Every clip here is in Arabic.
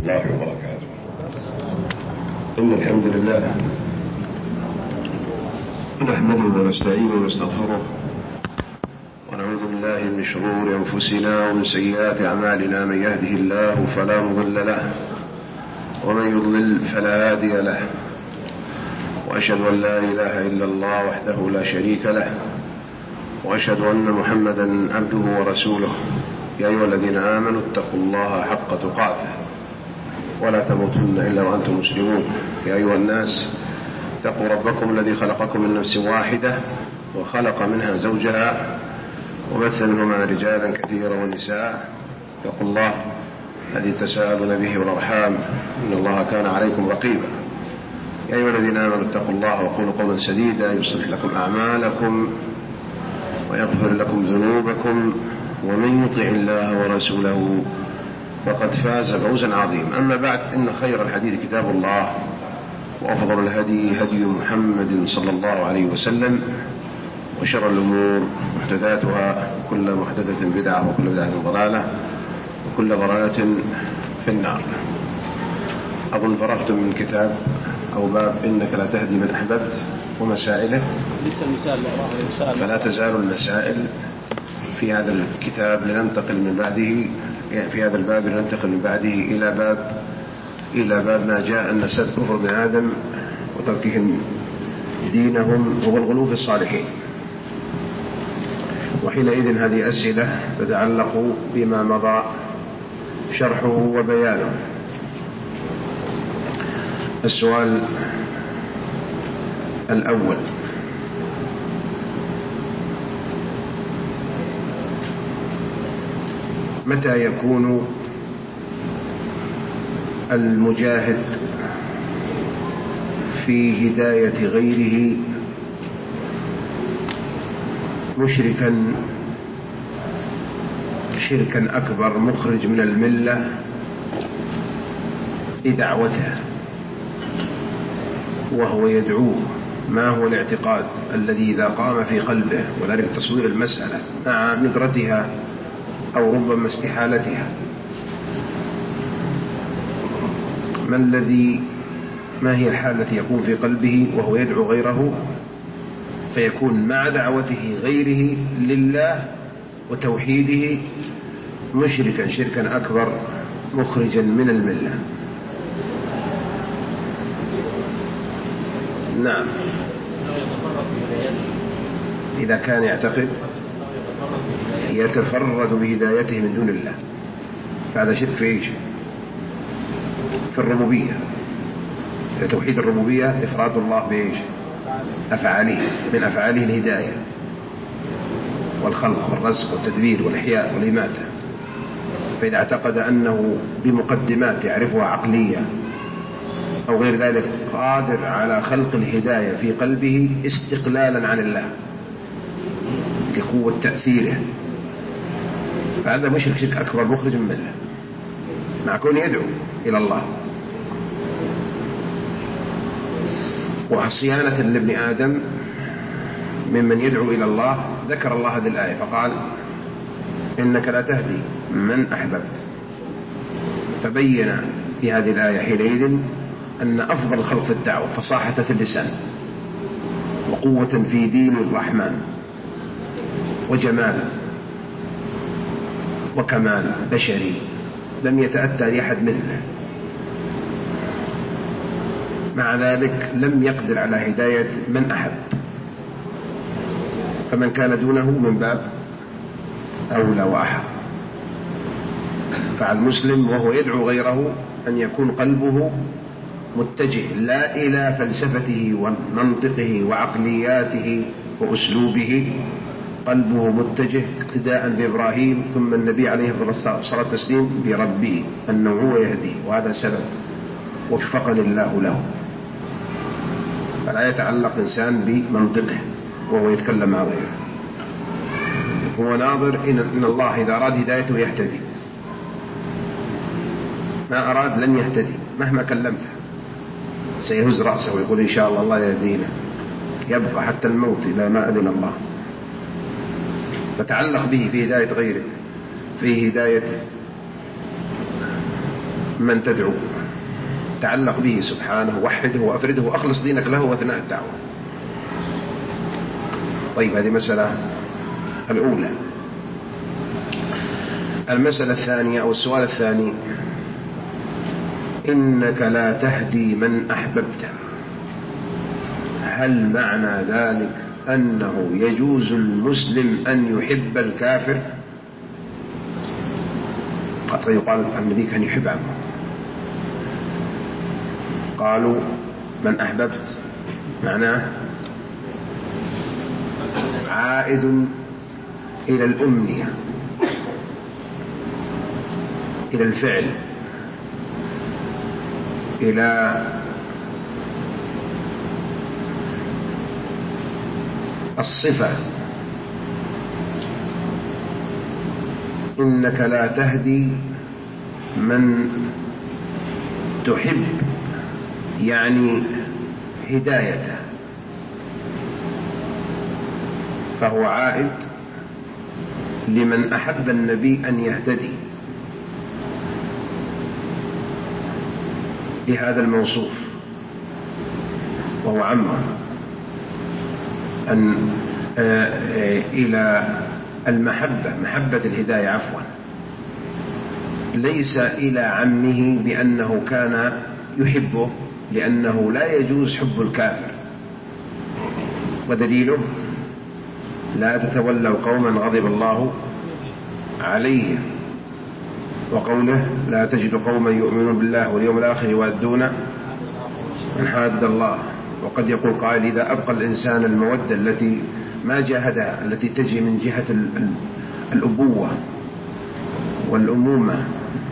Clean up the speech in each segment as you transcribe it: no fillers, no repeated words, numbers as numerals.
الله وبركاته. إن الحمد لله نحمده ونستعينه ونستغفره ونعوذ بالله من شرور أنفسنا ومن سيئات أعمالنا. من يهده الله فلا مضل له ومن يضلل فلا هادي له، وأشهد أن لا إله إلا الله وحده لا شريك له، وأشهد أن محمدا عبده ورسوله. يا أيها الذين آمنوا اتقوا الله حق تقاته ولا تموتن إلا وأنتم مسلمون. يا أيها الناس اتقوا ربكم الذي خلقكم من نفس واحدة وخلق منها زوجها وبث منهما رجالا كثيرا ونساء. اتقوا الله الذي تساءلون به والأرحام إن الله كان عليكم رقيبا. يا أيها الذين آمنوا اتقوا الله وقولوا قولا سديدا يصلح لكم أعمالكم ويغفر لكم ذنوبكم، ومن يطع الله ورسوله فقد فاز فوزا عظيما. أما بعد، إن خير الحديث كتاب الله، وأفضل الهدي هدي محمد صلى الله عليه وسلم، وشر الأمور محدثاتها، وكل محدثة بدعة، وكل بدعة ضلالة، وكل ضلالة في النار. أظن فرغتم من كتاب أو باب إنك لا تهدي من أحببت ومسائله. لسه المسائل فلا تزال المسائل في هذا الكتاب لننتقل من بعده، في هذا الباب لننتقل من بعده إلى باب ما جاء أن سب كفر ابن آدم وتركهم دينهم والغلو في الصالحين. وحينئذ هذه أسئلة تتعلق بما مضى شرحه وبيانه. السؤال الأول: متى يكون المجاهد في هداية غيره مشركا شركا أكبر مخرج من الملة بدعوته وهو يدعوه؟ ما هو الاعتقاد الذي إذا قام في قلبه ونعرف تصوير المسألة مع ندرتها أو ربما استحالتها، ما هي الحالة التي يكون في قلبه وهو يدعو غيره فيكون مع دعوته غيره لله وتوحيده مشركا شركا أكبر مخرجا من الملة؟ نعم، إذا كان يعتقد يتفرد بهدايته من دون الله فهذا شرك في إيش؟ في الربوبية. توحيد الربوبية إفراد الله بإيش؟ أفعاله، من أفعاله الهداية والخلق والرزق والتدبير والإحياء والإماتة. فإذا اعتقد أنه بمقدمات يعرفها عقلية أو غير ذلك قادر على خلق الهداية في قلبه استقلالا عن الله لقوة تأثيره، فهذا مشرك شرك أكبر مخرج من الله مع كونه يدعو إلى الله. وصيانة لابن آدم ممن يدعو إلى الله ذكر الله هذه الآية فقال: إنك لا تهدي من أحببت. فبين في هذه الآية حينئذ أن أفضل خلق في الدعوة فصاحة في اللسان وقوة في دين الرحمن وجمال وكمال بشري لم يتأتى لأحد مثله. مع ذلك لم يقدر على هداية من أحب، فمن كان دونه من باب أولى وأحب. فعلى المسلم وهو يدعو غيره أن يكون قلبه متجه لا إلى فلسفته ومنطقه وعقلياته وأسلوبه، قلبه متجه اقتداء بإبراهيم ثم النبي عليه الصلاة والسلام بربه أنه هو يهديه، وهذا سبب وفقني الله له. فلا يتعلق إنسان بمنطقه وهو يتكلم مع غيره. هو ناظر إن الله إذا أراد هدايته يهتدي، ما أراد لن يهتدي مهما كلمته، سيهز رأسه ويقول إن شاء الله يهدينا، يبقى حتى الموت إذا ما أذن الله. فتعلق به في هداية غيرك، في هداية من تدعو، تعلق به سبحانه، وحده وأفرده وأخلص دينك له أثناء الدعوة. طيب، هذه مسألة الأولى. المسألة الثانية أو السؤال الثاني: إنك لا تهدي من أحببت، هل معنى ذلك أنه يجوز المسلم أن يحب الكافر؟ قد يقال النبي كان يحب عمه. قالوا من أحببت معناه عائد إلى الأمنية، إلى الفعل، إلى الصفة. إنك لا تهدي من تحب، يعني هدايته، فهو عائد لمن أحب النبي أن يهتدي لهذا الموصوف وهو عمه، أن إلى المحبة، محبة الهداية عفوا، ليس إلى عمه بأنه كان يحبه، لأنه لا يجوز حب الكافر. ودليله: لا تتولوا قوما غضب الله عليهم، وقوله: لا تجد قوما يؤمنون بالله واليوم الآخر يوادون من حاد الله. وقد يقول قائل: إذا أبقى الإنسان المودة التي ما جاهدها، التي تجي من جهة الأبوة والأمومة،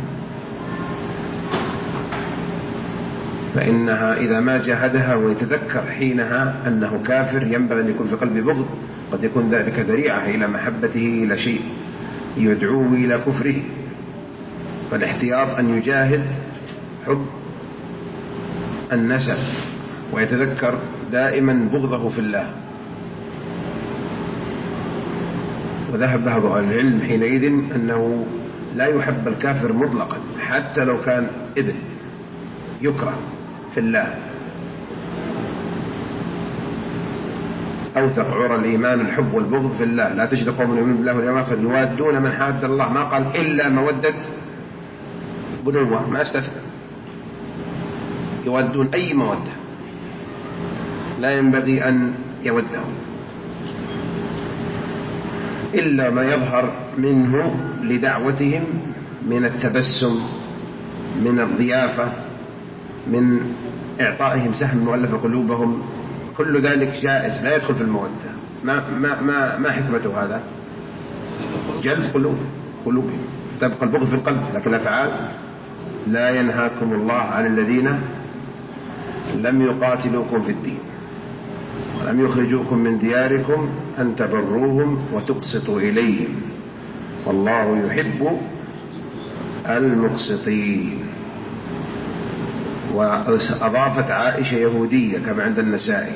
فإنها إذا ما جاهدها ويتذكر حينها أنه كافر ينبغي أن يكون في قلبه بغض، قد يكون ذلك ذريعة إلى محبته إلى شيء يدعوه إلى كفره. فالاحتياط أن يجاهد حب النسب ويتذكر دائما بغضه في الله. وذهب بعض أهل العلم حينئذ أنه لا يحب الكافر مطلقا، حتى لو كان ابن يكره في الله. أوثق عرى الإيمان الحب والبغض في الله. لا تجد قوم يؤمنون بالله واليوم الآخر يوادون من حاد الله، ما قال إلا مودة بنوة، ما استثنى، يودون أي مودة، لا ينبغي أن يودهم إلا ما يظهر منه لدعوتهم من التبسم، من الضيافة، من إعطائهم سهم مؤلف قلوبهم. كل ذلك جائز، لا يدخل في المودة. ما حكمته هذا؟ جلب قلوبهم، تبقى البغض في القلب، لكن الأفعال: لا ينهاكم الله عن الذين لم يقاتلوكم في الدين ولم يخرجوكم من دياركم أن تبروهم وتقسطوا إليهم والله يحب المقسطين. وأضافت عائشة يهودية كما عند النسائي،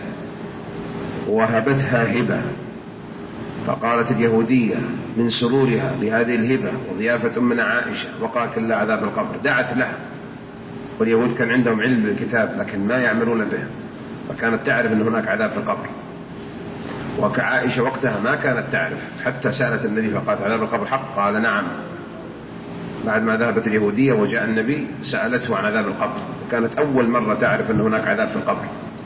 وهبتها هبة، فقالت اليهودية من سرورها بهذه الهبة وضيافة أمنا عائشة: وقاك الله عذاب القبر. دعت له، واليهود كان عندهم علم بالكتاب لكن ما يعملون به، فكانت تعرف أن هناك عذاب في القبر. وكعائشة وقتها ما كانت تعرف، حتى سألت النبي فقالت: عذاب القبر حق؟ قال: نعم. بعد ما ذهبت اليهودية وجاء النبي سألته عن عذاب القبر، كانت أول مرة تعرف أن هناك عذاب في القبر،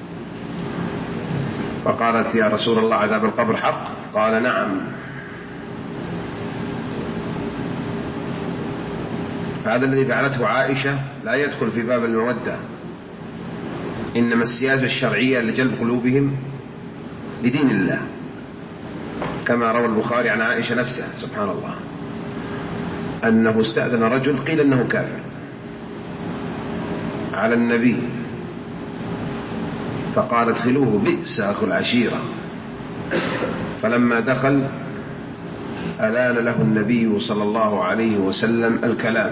فقالت: يا رسول الله عذاب القبر حق؟ قال: نعم. فهذا الذي فعلته عائشة لا يدخل في باب المودة، إنما السياسة الشرعية لجلب قلوبهم لدين الله، كما روى البخاري عن عائشة نفسها سبحان الله أنه استأذن رجل قيل أنه كافر على النبي، فقال: ادخلوه بئس أخو العشيرة. فلما دخل ألان له النبي صلى الله عليه وسلم الكلام،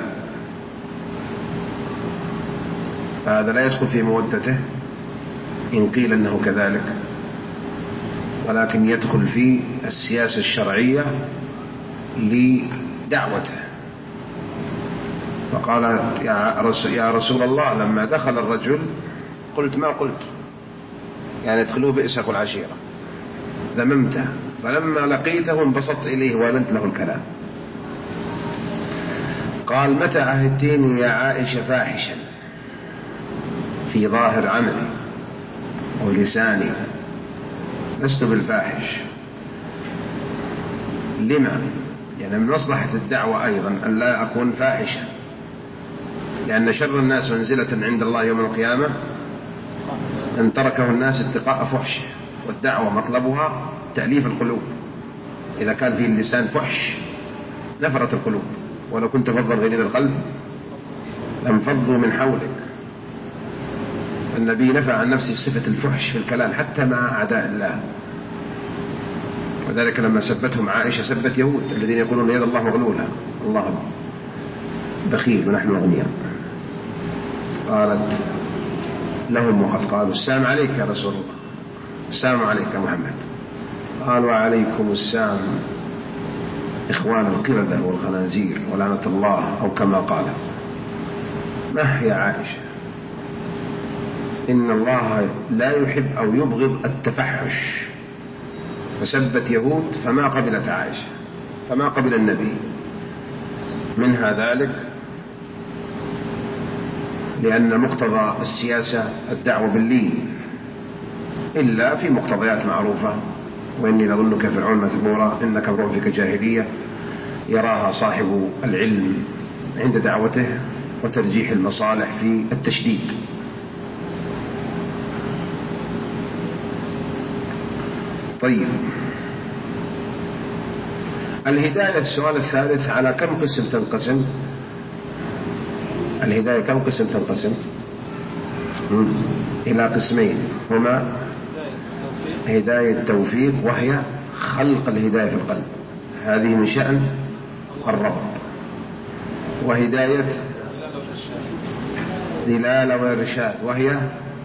فهذا لا يدخل في مودته إن قيل أنه كذلك، ولكن يدخل في السياسة الشرعية لدعوته. فقالت يا رسول الله لما دخل الرجل قلت ما قلت، يعني ادخلوه بئس أخو العشيرة، ذممته، فلما لقيته انبسطت إليه وألنت له الكلام. قال متى عهدتيني يا عائشة فاحشا في ظاهر عملي ولساني؟ لست بالفاحش. لما؟ يعني من مصلحة الدعوة أيضا أن لا أكون فاحشا، لأن شر الناس منزلة عند الله يوم القيامة أن تركه الناس اتقاء فحش، والدعوة مطلبها تأليف القلوب. إذا كان في اللسان فحش نفرت القلوب، ولو كنت فظا غليظ القلب لانفضوا من حولك. النبي نفى عن نفسه صفة الفحش في الكلام حتى مع أعداء الله، وذلك لما سبتهم عائشة سبت يهود الذين يقولون يد الله مغلولة، الله بخيل ونحن أغنياء. قالت لهم وقد قالوا السلام عليك يا رسول الله، السلام عليك يا محمد. قال وعليكم السلام إخوان القردة والخنازير ولعنة الله، أو كما قالت. ما هي عائشة؟ إن الله لا يحب أو يبغض التفحش، فسبت يهود فما قبلت عائشة، فما قبل النبي منها ذلك، لأن مقتضى السياسة الدعوة باللين إلا في مقتضيات معروفة. وإني لظنك فرعون مثبورا إنك امرؤ فيك جاهلية، يراها صاحب العلم عند دعوته وترجيح المصالح في التشديد. طيب، الهداية، السؤال الثالث، على كم قسم تنقسم الهداية؟ كم قسم تنقسم؟ إلى قسمين، هما هداية التوفيق وهي خلق الهداية في القلب، هذه من شأن الرب، وهداية دلالة وإرشاد وهي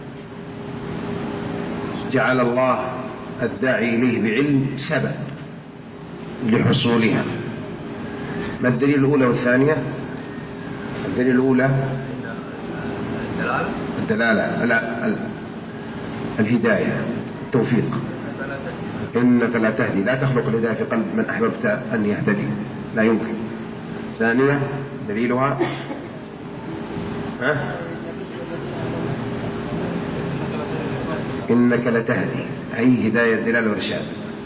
جعل الله الداعي إليه بعلم سبب لحصولها. ما الدليل الأولى والثانية؟ الدليل الأولى الدلالة، لا الهداية التوفيق. إنك لا تهدي، لا تخلق الهداية في قلب من أحببت أن يهتدي، لا يمكن. ثانية دليلها إنك لتهدي، أي هداية دلالة وإرشاد.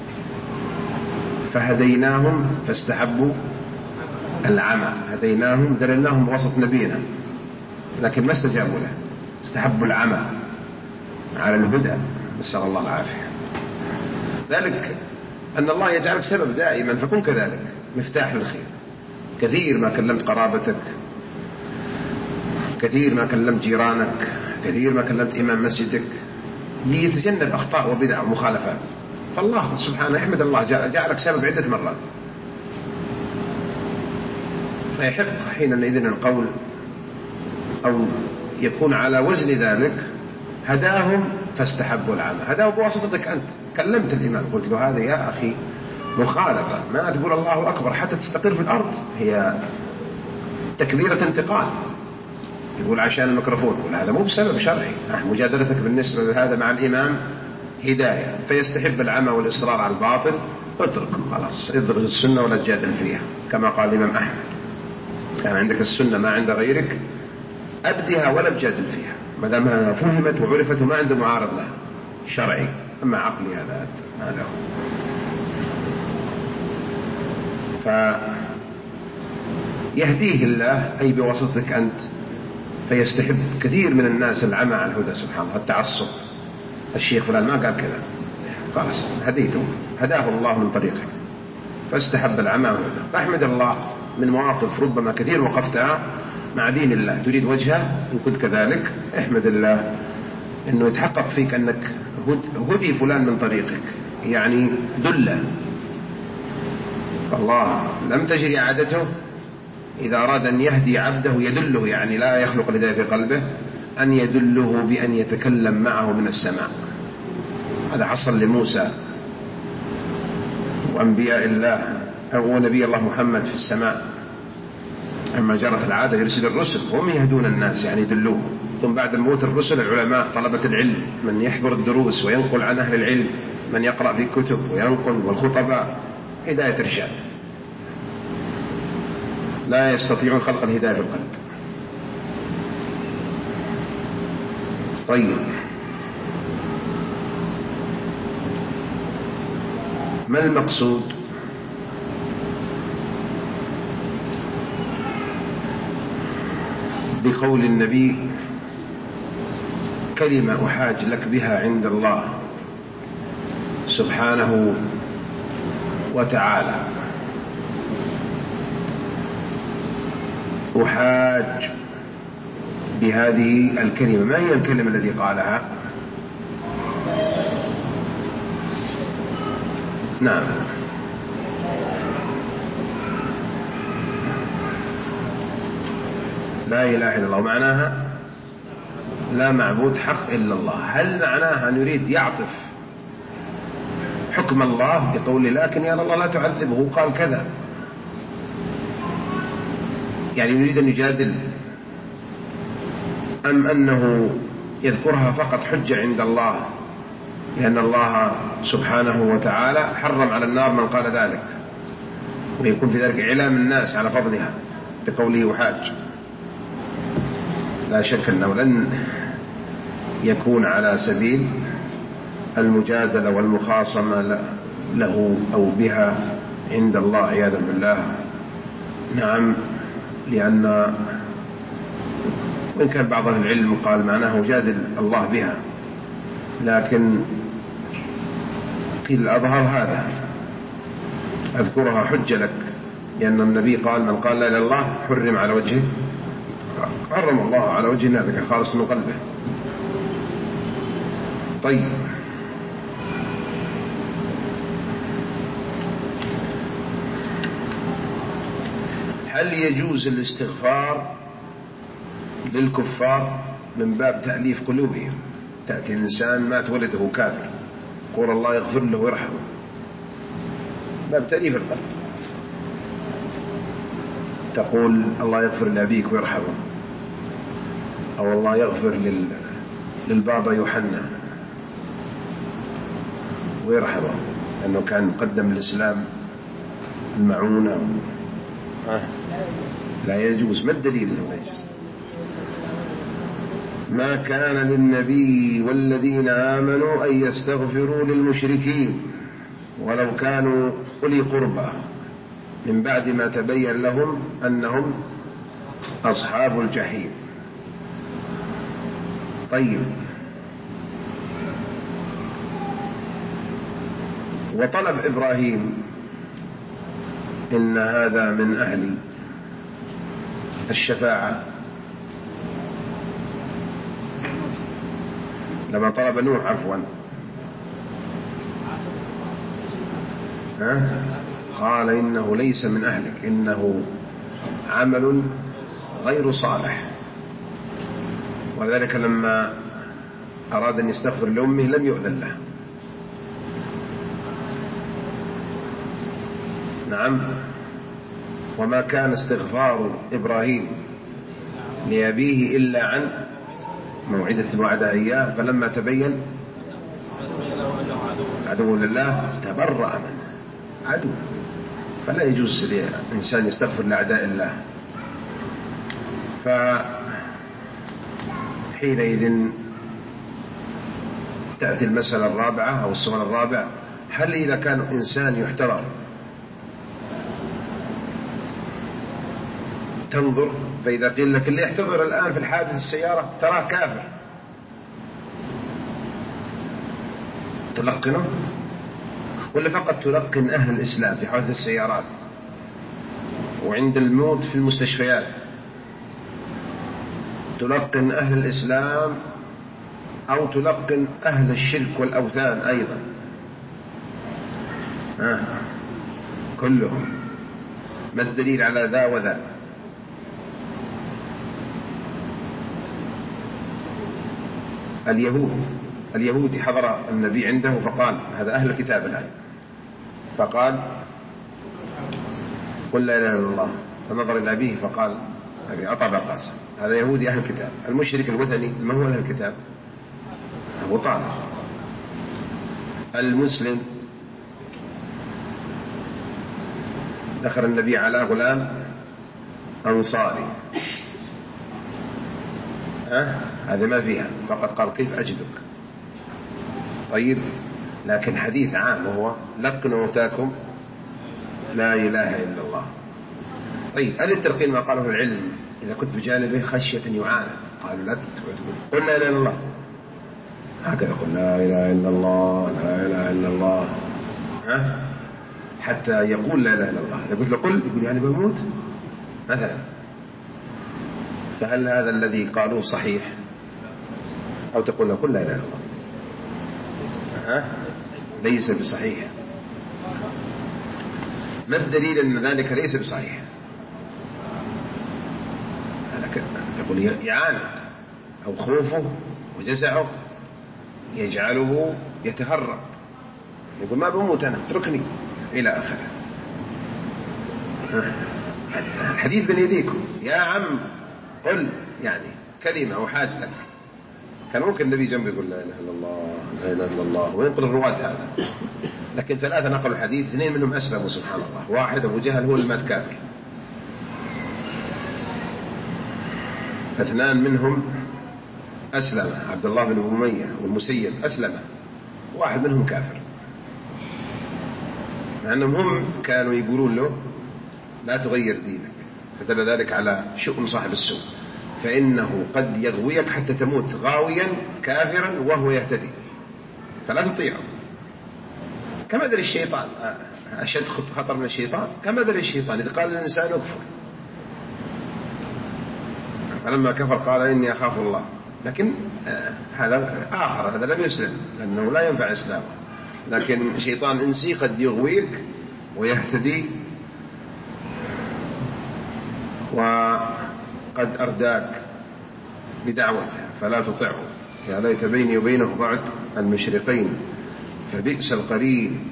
فهديناهم فاستحبوا العمى، هديناهم دللناهم بوسط نبينا لكن ما استجابوا له، استحبوا العمى على الهدى، نسأل الله العافية. ذلك أن الله يجعلك سبب دائما، فكن كذلك مفتاح للخير. كثير ما كلمت قرابتك، كثير ما كلمت جيرانك، كثير ما كلمت إمام مسجدك ليتجنب أخطاء وبدع ومخالفات، فالله سبحانه يحمد الله جعلك سبب عدة مرات. فيحق حينئذ القول أو يكون على وزن ذلك هداهم فاستحبوا العمى، هداه بواسطتك أنت، كلمت الإمام قلت له هذا يا أخي مخالفة، ما تقول الله أكبر حتى تستقر في الأرض، هي تكبيرة انتقال، يقول عشان الميكروفون، يقول هذا مو بسبب شرعي. مجادلتك بالنسبة لهذا مع الإمام هداية، فيستحب العمى والإصرار على الباطل، اترك خلاص، ادرس السنة ولا تجادل فيها، كما قال الإمام أحمد كان عندك السنة ما عند غيرك أبدها ولا تجادل فيها، ما دامها فهمت وعرفت وما عنده معارض لها شرعي. أما عقلي هذا ما له. فيهديه الله أي بواسطتك أنت، فيستحب كثير من الناس العمى عن الهدى، سبحان الله، التعصب. الشيخ فلان ما قال كذا، خلاص هديته، هداه الله من طريقك، فاستحب العمى والهدى. فاحمد الله من مواقف ربما كثير وقفتها مع دين الله تريد وجهه، إن كنت كذلك احمد الله أنه يتحقق فيك أنك هدي فلان من طريقك، يعني دله. فالله لم تجري عادته إذا أراد أن يهدي عبده يدله، يعني لا يخلق الهداية في قلبه، أن يدله بأن يتكلم معه من السماء. هذا حصل لموسى وأنبياء الله ونبي الله محمد في السماء، أما جرت العادة يرسل الرسل هم يهدون الناس يعني يدلوه، ثم بعد موت الرسل العلماء طلبة العلم من يحضر الدروس وينقل عن أهل العلم، من يقرأ في كتب وينقل، والخطباء هداية إرشاد، لا يستطيعون خلق الهداية في القلب. طيب، ما المقصود بقول النبي كلمة أحاج لك بها عند الله سبحانه وتعالى؟ أحاج بهذه الكلمة، ما هي الكلمة التي قالها؟ نعم، لا إله إلا الله، معناها لا معبود حق إلا الله. هل معناها أن يريد يعطف حكم الله بقول لكن يا الله لا تعذبه قال كذا، يعني يريد أن يجادل، أم أنه يذكرها فقط حجة عند الله لأن الله سبحانه وتعالى حرم على النار من قال ذلك، ويكون في ذلك إعلام الناس على فضلها بقوله أحاج؟ لا شك أنه لن يكون على سبيل المجادلة والمخاصمة له أو بها عند الله عياذا بالله. نعم، لأن وإن كان بعض أهل العلم قال معناه جادل الله بها، لكن قيل الأظهر هذا، أذكرها حجة لك، لأن النبي قال من قال لا إله إلا الله حرم على وجهه، حرم الله على وجهه ذلك خالص من قلبه. طيب، هل يجوز الاستغفار للكفار من باب تأليف قلوبهم؟ تأتي الإنسان مات ولده كافر، قول الله يغفر له ويرحمه، باب تأليف القلب، تقول الله يغفر لأبيك ويرحمه، أو الله يغفر للبابا يوحنا ويرحمه لأنه كان قدم الإسلام المعونة. لا يجوز. ما الدليل أنه لا يجوز؟ ما كان للنبي والذين آمنوا أن يستغفروا للمشركين ولو كانوا أولي قربى من بعد ما تبين لهم أنهم أصحاب الجحيم. طيب، وطلب إبراهيم إن هذا من أهل الشفاعة لما طلب نوح، عفوا، قال إنه ليس من أهلك إنه عمل غير صالح، وذلك لما أراد أن يستغفر لأمه لم يؤذن له. نعم، وما كان استغفار إبراهيم لأبيه إلا عن موعدة وعدها إياه، فلما تبين عدو لله تبرأ منه، عدو. فلا يجوز للإنسان يستغفر لأعداء الله. فحينئذ تأتي المسألة الرابعة أو السؤال الرابع: هل إذا كان إنسان يحتضر تنظر، فإذا قيل لك اللي يحتضر الآن في الحادث السيارة تراه كافر، تلقنه ولا فقط تلقن أهل الإسلام في حادث السيارات وعند الموت في المستشفيات؟ تلقن أهل الإسلام أو تلقن أهل الشرك والأوثان أيضا؟ كلهم. ما الدليل على ذا وذا؟ اليهودي حضر النبي عنده فقال: هذا أهل الكتاب الآن، فقال: قل لا إله إلا الله، فنظر إلى أبيه فقال أبي أطأ قاسم. هذا يهودي أهل الكتاب. المشرك الوثني ما هو أهل الكتاب؟ أبو طالب. المسلم دخل النبي على غلام أنصاري، هذا ما فيها، فقد قال كيف أجدك. طيب، لكن حديث عام وهو لقنوا موتاكم لا إله إلا الله. طيب، هل التلقين ما قاله العلم إذا كنت بجانبه خشية يعاند؟ قالوا لا تقول قل لا إله إلا الله، هكذا قل لا إله إلا الله لا إله إلا الله، حتى يقول لا إله إلا الله. إذا قلت له قل يقول يعني بموت مثلا. فهل هذا الذي قالوه صحيح؟ أو تقول له قل لا إله إلا الله؟ ليس بصحيح. ما الدليل أن ذلك ليس بصحيح؟ يقول يعاند أو خوفه وجزعه يجعله يتهرب، يقول ما بموت أنا اتركني إلى آخره. الحديث بين يديكم يا عم قل، يعني كلمة أو حاجة لك. كان ممكن النبي جنبه يقول لا إله إلا الله لا إله إلا الله وينقل الرواة هذا، لكن ثلاثة نقلوا الحديث، اثنين منهم أسلموا سبحان الله، واحد أبو جهل هو اللي مات كافر، فاثنان منهم أسلم، عبد الله بن أمية والمسيب أسلم، واحد منهم كافر، مع أنهم هم كانوا يقولون له لا تغير دينك، فدل ذلك على شؤم صاحب السوء، فإنه قد يغويك حتى تموت غاويا كافرا وهو يهتدي، فلا تطيعه. كما ذل الشيطان، أشد خطر من الشيطان، كما ذل الشيطان إذا قال الإنسان اكفر، فلما كفر قال إني أخاف الله، لكن هذا آخر، هذا لم يسلم لأنه لا ينفع إسلامه، لكن شيطان إنسي قد يغويك ويهتدي وقد أرداك بدعوته فلا تطعه. يا ليت بيني وبينه بعد المشرقين فبئس القرين.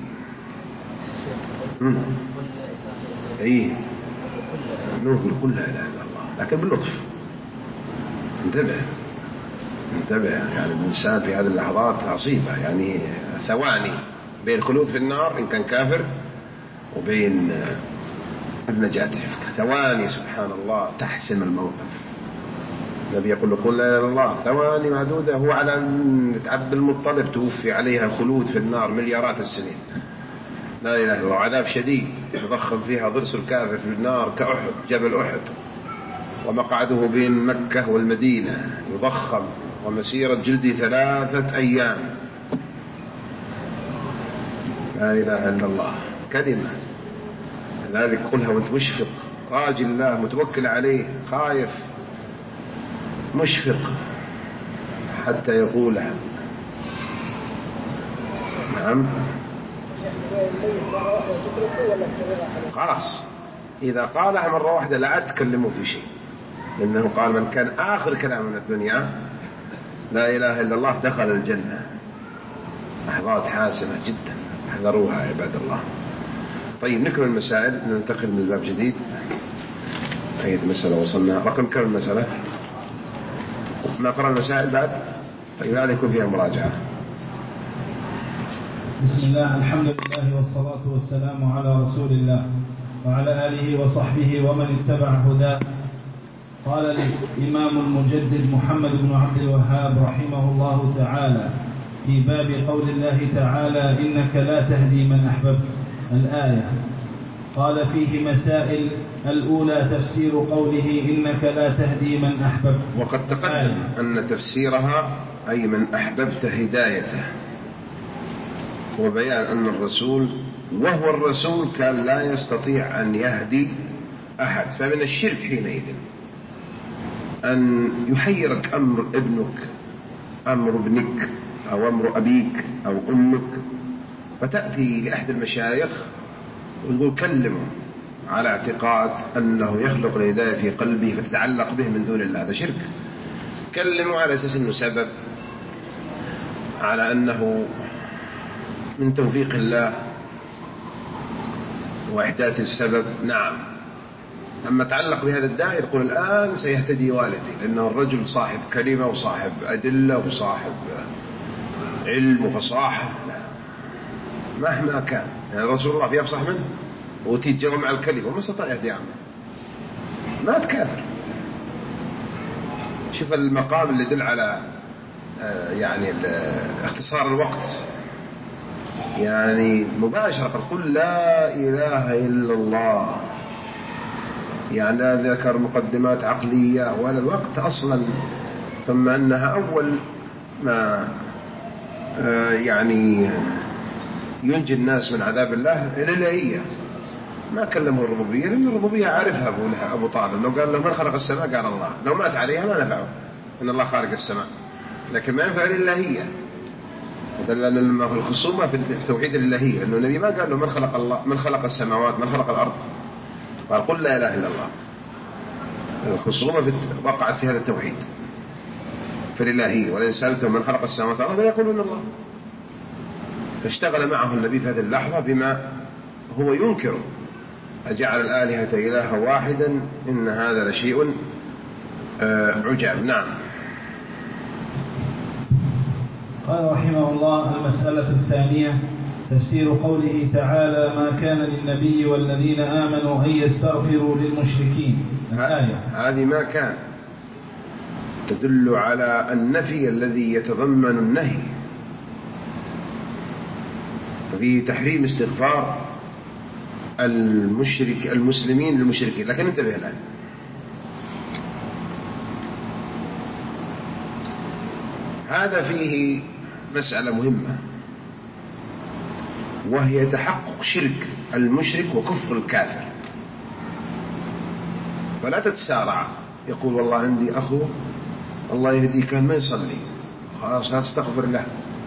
ايه نقول قل لا اله الا الله لكن باللطف. انتبه يعني الإنسان في هذه اللحظات عصيبة، يعني ثواني بين خلود في النار إن كان كافر وبين النجاة، ثواني سبحان الله تحسم الموقف. النبي يقول له قل لا إله إلا الله، ثواني معدودة، هو على عبد المطلب توفي عليها خلود في النار مليارات السنين، لا إله إلا الله، عذاب شديد يضخم فيها ضرس الكافر في النار كأحد، جبل أحد، ومقعده بين مكة والمدينة يضخم، ومسيرة جلد 3 أيام. لا إله إلا الله كلمة، لذلك قلها وانت مشفق راجل الله متوكل عليه خايف مشفق حتى يقولها. نعم خلاص، إذا قالها مرة واحدة لا تكلموا في شيء، لأنه قال من كان آخر كلام من الدنيا لا إله إلا الله دخل الجنة. لحظات حاسمة جدا، احذروها يا عباد الله. طيب نكمل المسائل، ننتقل من باب جديد. أي مسألة وصلنا؟ رقم كم المسألة؟ نقرأ المسائل بعد؟ طيب لا يكون فيها مراجعة. بسم الله، الحمد لله والصلاة والسلام على رسول الله وعلى آله وصحبه ومن اتبع هداه. قال الإمام المجدد محمد بن عبد الوهاب رحمه الله تعالى في باب قول الله تعالى إنك لا تهدي من أحببت، الآية. قال فيه مسائل. الأولى تفسير قوله إنك لا تهدي من أحببت، وقد تقدم أن تفسيرها أي من أحببت هدايته، وبيان أن الرسول وهو الرسول كان لا يستطيع أن يهدي أحد، فمن الشرك حينئذ أن يحيرك أمر ابنك، أمر ابنك، أو أمر أبيك أو أمك، فتأتي لأحد المشايخ وتقول كلمه على اعتقاد أنه يخلق الهداية في قلبه فتتعلق به من دون الله، هذا شرك. كلمه على أساس أنه سبب، على أنه من توفيق الله وإحداث السبب، نعم، أما تعلق بهذا الداعي يقول الآن سيهتدي والدي، لأنه الرجل صاحب كلمة وصاحب أدلة وصاحب علم وفصاحة. لا، مهما كان، يعني رسول الله في أفصح منه وأوتيت جوامع الكلمة وما استطاع يهدي عمه، ما تكافر. شوف المقام اللي يدل على يعني اختصار الوقت، يعني مباشرة قل لا إله إلا الله، يعني لا ذكر مقدمات عقلية ولا الوقت أصلا. ثم أنها أول ما يعني ينجي الناس من عذاب الله الإلهية. ما كلمه الربوبية، لأن الربوبية عارفها أبو طالب. لو قال له من خلق السماء قال الله، لو مات عليها ما نفعه إن الله خارق السماء، لكن ما ينفع الإلهية. لأن الخصومة في توحيد الإلهية، لأنه النبي ما قال له من خلق الله، من خلق السماوات، من خلق الأرض، قال قل لا إله إلا الله. الخصومة وقعت في هذا التوحيد في الإلهية. ولئن سألتهم من خلق السماوات والأرض يقولون الله. فاشتغل معه النبي في هذه اللحظة بما هو ينكر، أجعل الآلهة إلها واحدا إن هذا لشيء عجاب. نعم. قال رحمه الله: المسألة الثانية تفسير قوله تعالى: ما كان للنبي والذين آمنوا أن يستغفروا للمشركين. هذه ما كان تدل على النفي الذي يتضمن النهي، فيه تحريم استغفار المسلمين للمشركين. لكن انتبه الآن، هذا فيه مسألة مهمة، وهي تحقق شرك المشرك وكفر الكافر. فلا تتسارع يقول والله عندي أخو الله يهديه كان ما يصلي، خلاص لا تستغفر له،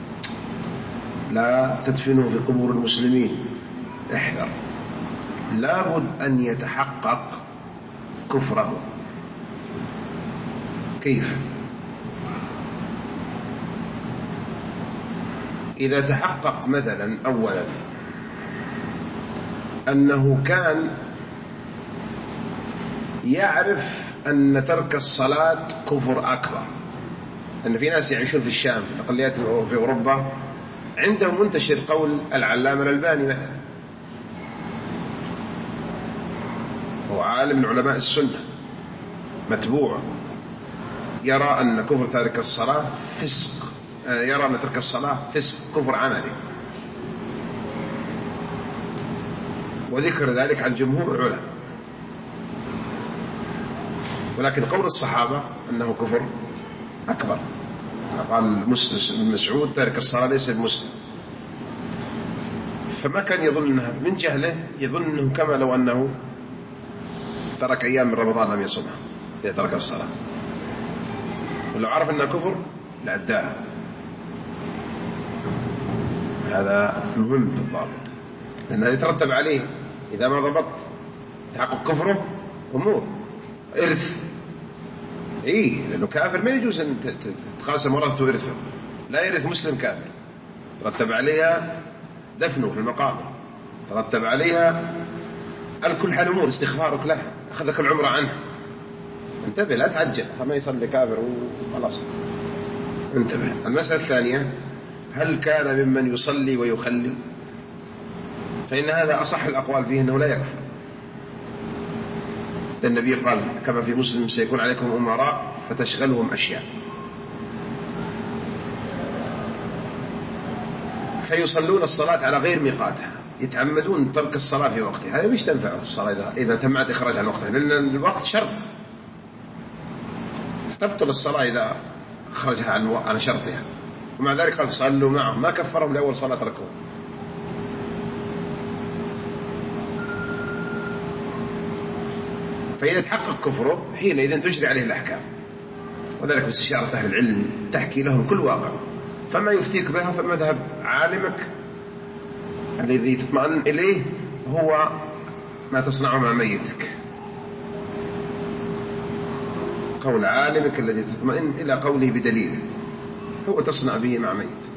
لا تدفنه في قبور المسلمين. احذر، لابد أن يتحقق كفره. كيف؟ إذا تحقق مثلا أولا أنه كان يعرف أن ترك الصلاة كفر أكبر، أن في ناس يعيشون في الشام في الأقليات في أوروبا عندهم منتشر قول العلامة الألباني مثلا، هو عالم من علماء السنة متبوع، يرى أن كفر تارك الصلاة فسق، يرى أن ترك الصلاة فسق كفر عملي، وذكر ذلك عن جمهور العلماء. ولكن قول الصحابة أنه كفر أكبر، قال مسعود تارك الصلاة ليس بمسلم. فما كان يظن أنها من جهله، يظن أنه كما لو أنه ترك أيام من رمضان لم يصومها إذا ترك الصلاة، ولو عرف أنها كفر لأداها. هذا مهم في الضابط، لأنه يترتب عليه إذا ما ضبط تحقق كفره أمور إرث. لأنه كافر ما يجوز أن تقاسم ورثته إرثه، لا يرث مسلم كافر، ترتب عليها دفنه في المقابر، ترتب عليها الكل حال أمور، استغفارك له، أخذك العمر عنه. انتبه، لا تعجل، ما يصلي كافر وخلاص. انتبه. المسألة الثانية: هل كان ممن يصلي ويخلي؟ فإن هذا أصح الأقوال فيه أنه لا يكفر. النبي قال كما في مسلم: سيكون عليكم أمراء فتشغلهم أشياء، فيصلون الصلاة على غير ميقاتها، يتعمدون ترك الصلاة في وقتها. هذا مش تنفع الصلاة إذا تمت إخراج عن وقتها، لأن الوقت شرط، تبطل الصلاة إذا خرجها عن شرطها. ومع ذلك قال صلوا معه، ما كفرهم لأول صلاة تركوه. فإذا تحقق كفره حينئذ تجري عليه الأحكام، وذلك باستشارة أهل العلم تحكي لهم كل واقع، فما يفتيك بها فمذهب عالمك الذي تطمئن إليه هو ما تصنعه مع ميتك، قول عالمك الذي تطمئن إلى قوله بدليل هو تصنع به مع ميتك.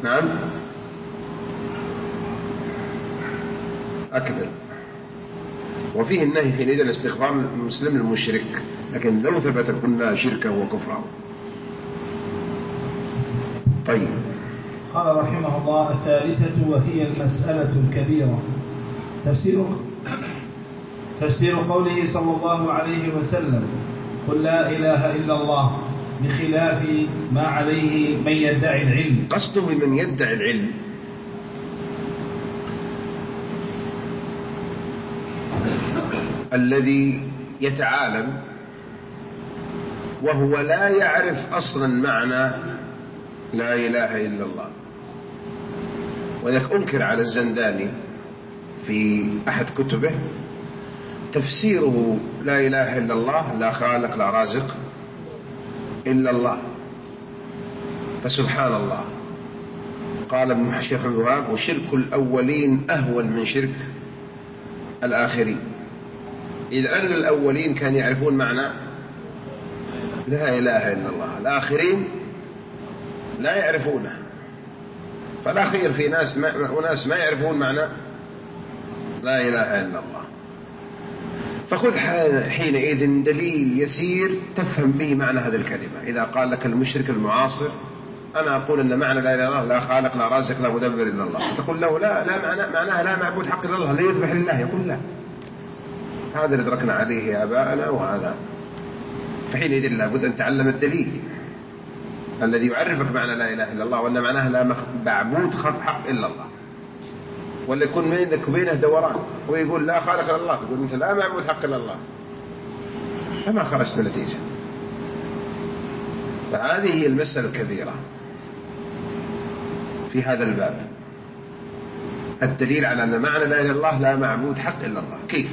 نعم. أكبر. وفيه النهي حينئذ استخدام المسلم المشرك، لكن لو ثبت قلنا شركه وكفره. طيب. قال رحمه الله: الثالثة وهي المسألة الكبيرة. تفسير قوله صلى الله عليه وسلم: قل لا إله إلا الله، بخلاف ما عليه من يدعي العلم. قصده بمن يدعي العلم الذي يتعالم وهو لا يعرف أصلا معنى لا إله إلا الله. وذلك أنكر على الزنداني في أحد كتبه تفسيره لا إله إلا الله: لا خالق لا رازق إلا الله. فسبحان الله، قال ابن الشيخ عبد الوهاب: وشرك الأولين أهون من شرك الآخرين، إذ أن الأولين كانوا يعرفون معنى لا إله إلا الله، الآخرين لا يعرفونه. فالأخير في ناس ما يعرفون معنى لا إله إلا الله. فخذ حينئذ دليل يسير تفهم به معنى هذه الكلمة. إذا قال لك المشرك المعاصر: أنا أقول أن معنى لا إله إلا الله لا خالق لا رازق لا مدبر إلا الله، تقول له: لا معناها لا معبود حق إلا الله، لا يذبح لله. يقول: لا، هذا اللي أدركنا عليه آباءنا وهذا. فحينئذ لابد أن تعلم الدليل الذي يعرفك معنى لا إله إلا الله، وأن معناها لا معبود حق إلا الله. ولا يكون بينك وبينه دوران، هو يقول لا خالق إلا الله، تقول أنت لا معبود حق إلا الله، فما خرجت بنتيجة. فهذه هي المسألة الكبيرة في هذا الباب، الدليل على أن معنى لا إله إلا الله لا معبود حق إلا الله. كيف؟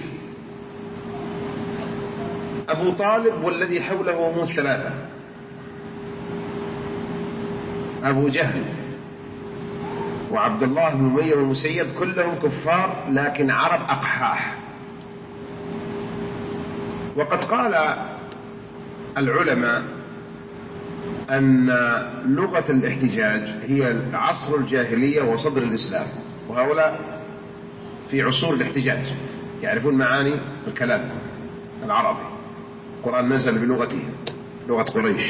أبو طالب والذي حوله هم الثلاثة: أبو جهل وعبد الله بن أمية والمسيب، كلهم كفار لكن عرب أقحاح. وقد قال العلماء أن لغة الاحتجاج هي عصر الجاهلية وصدر الإسلام، وهؤلاء في عصور الاحتجاج يعرفون معاني الكلام العربي. القرآن نزل بلغتهم، لغة قريش.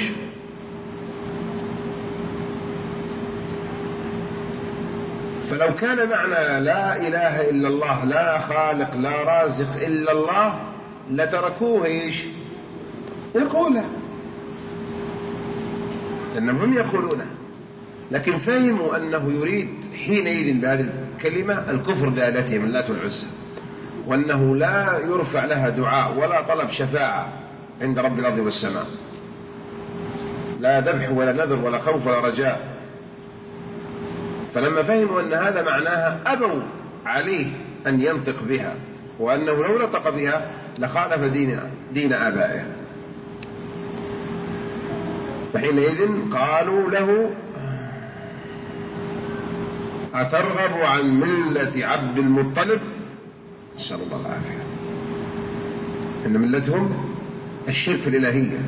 فلو كان معنى لا إله إلا الله لا خالق لا رازق إلا الله لتركوه إيش؟ يقولها، لأنهم هم يقولونه، لكن فهموا أنه يريد حينئذ بهذه الكلمة الكفر بآلهتهم اللات والعزى، وأنه لا يرفع لها دعاء ولا طلب شفاعة عند رب الأرض والسماء، لا ذبح ولا نذر ولا خوف ولا رجاء. فلما فهموا أن هذا معناها أبوا عليه أن ينطق بها، وأنه لو نطق بها لخالف دين آبائه. فحينئذ قالوا له: أترغب عن ملة عبد المطلب؟ نسأل الله العافية. إن ملتهم الشرك في الإلهية.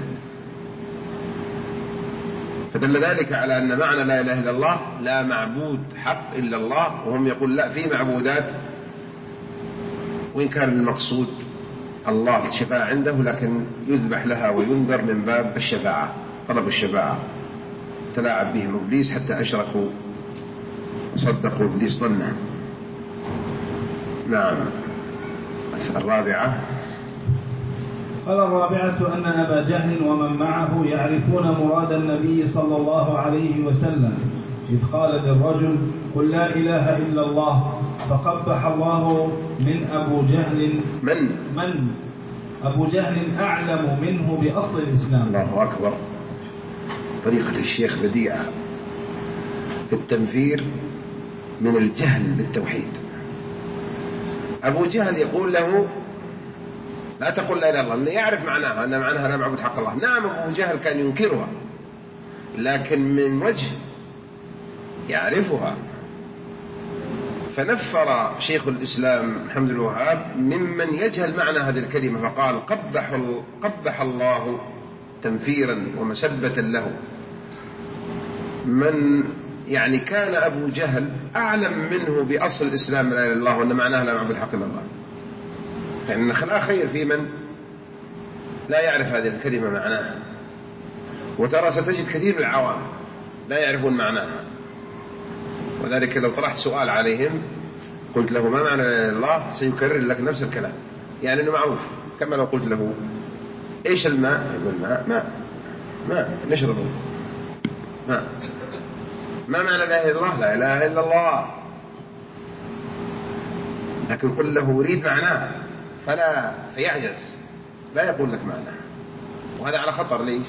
فدل ذلك على أن معنى لا إله إلا الله لا معبود حق إلا الله، وهم يقول لا، في معبودات وإن كان المقصود الله الشفاعة عنده، لكن يذبح لها وينذر من باب الشفاعة، طلب الشفاعة. تلاعب بهم إبليس حتى أشركوا وصدقوا إبليس ظنه. نعم. الرابعة. قال: الرابعة أن أبا جهل ومن معه يعرفون مراد النبي صلى الله عليه وسلم إذ قال للرجل: قل لا إله إلا الله، فقبح الله من أبو جهل من أبو جهل أعلم منه بأصل الإسلام. الله أكبر. طريقة الشيخ بديعة في التنفير من الجهل بالتوحيد. أبو جهل يقول له: لا تقول لا إله إلا الله، يعرف معناها أن معناها لا معبود حق الله. نعم، أبو جهل كان ينكرها، لكن من وجه يعرفها. فنفر شيخ الإسلام محمد الوهاب ممن يجهل معنى هذه الكلمة، فقال: قبح الله تنفيرا ومسبة له من يعني كان أبو جهل أعلم منه بأصل الإسلام لا إله إلا الله وأن معناها لا معبود حق إلا الله. فإن لا خير في من لا يعرف هذه الكلمة معناها. وترى ستجد كثير من العوام لا يعرفون معناها، وذلك لو طرحت سؤال عليهم قلت له ما معنى لا إله إلا الله سيكرر لك نفس الكلام، يعني أنه معروف. كما لو قلت له إيش الماء؟ يقول ماء نشربه. ما معنى لا إله إلا الله؟ لا إله إلا الله. لكن قل له أريد معناه فيعجز، لا يقول لك معناه، وهذا على خطر. ليش؟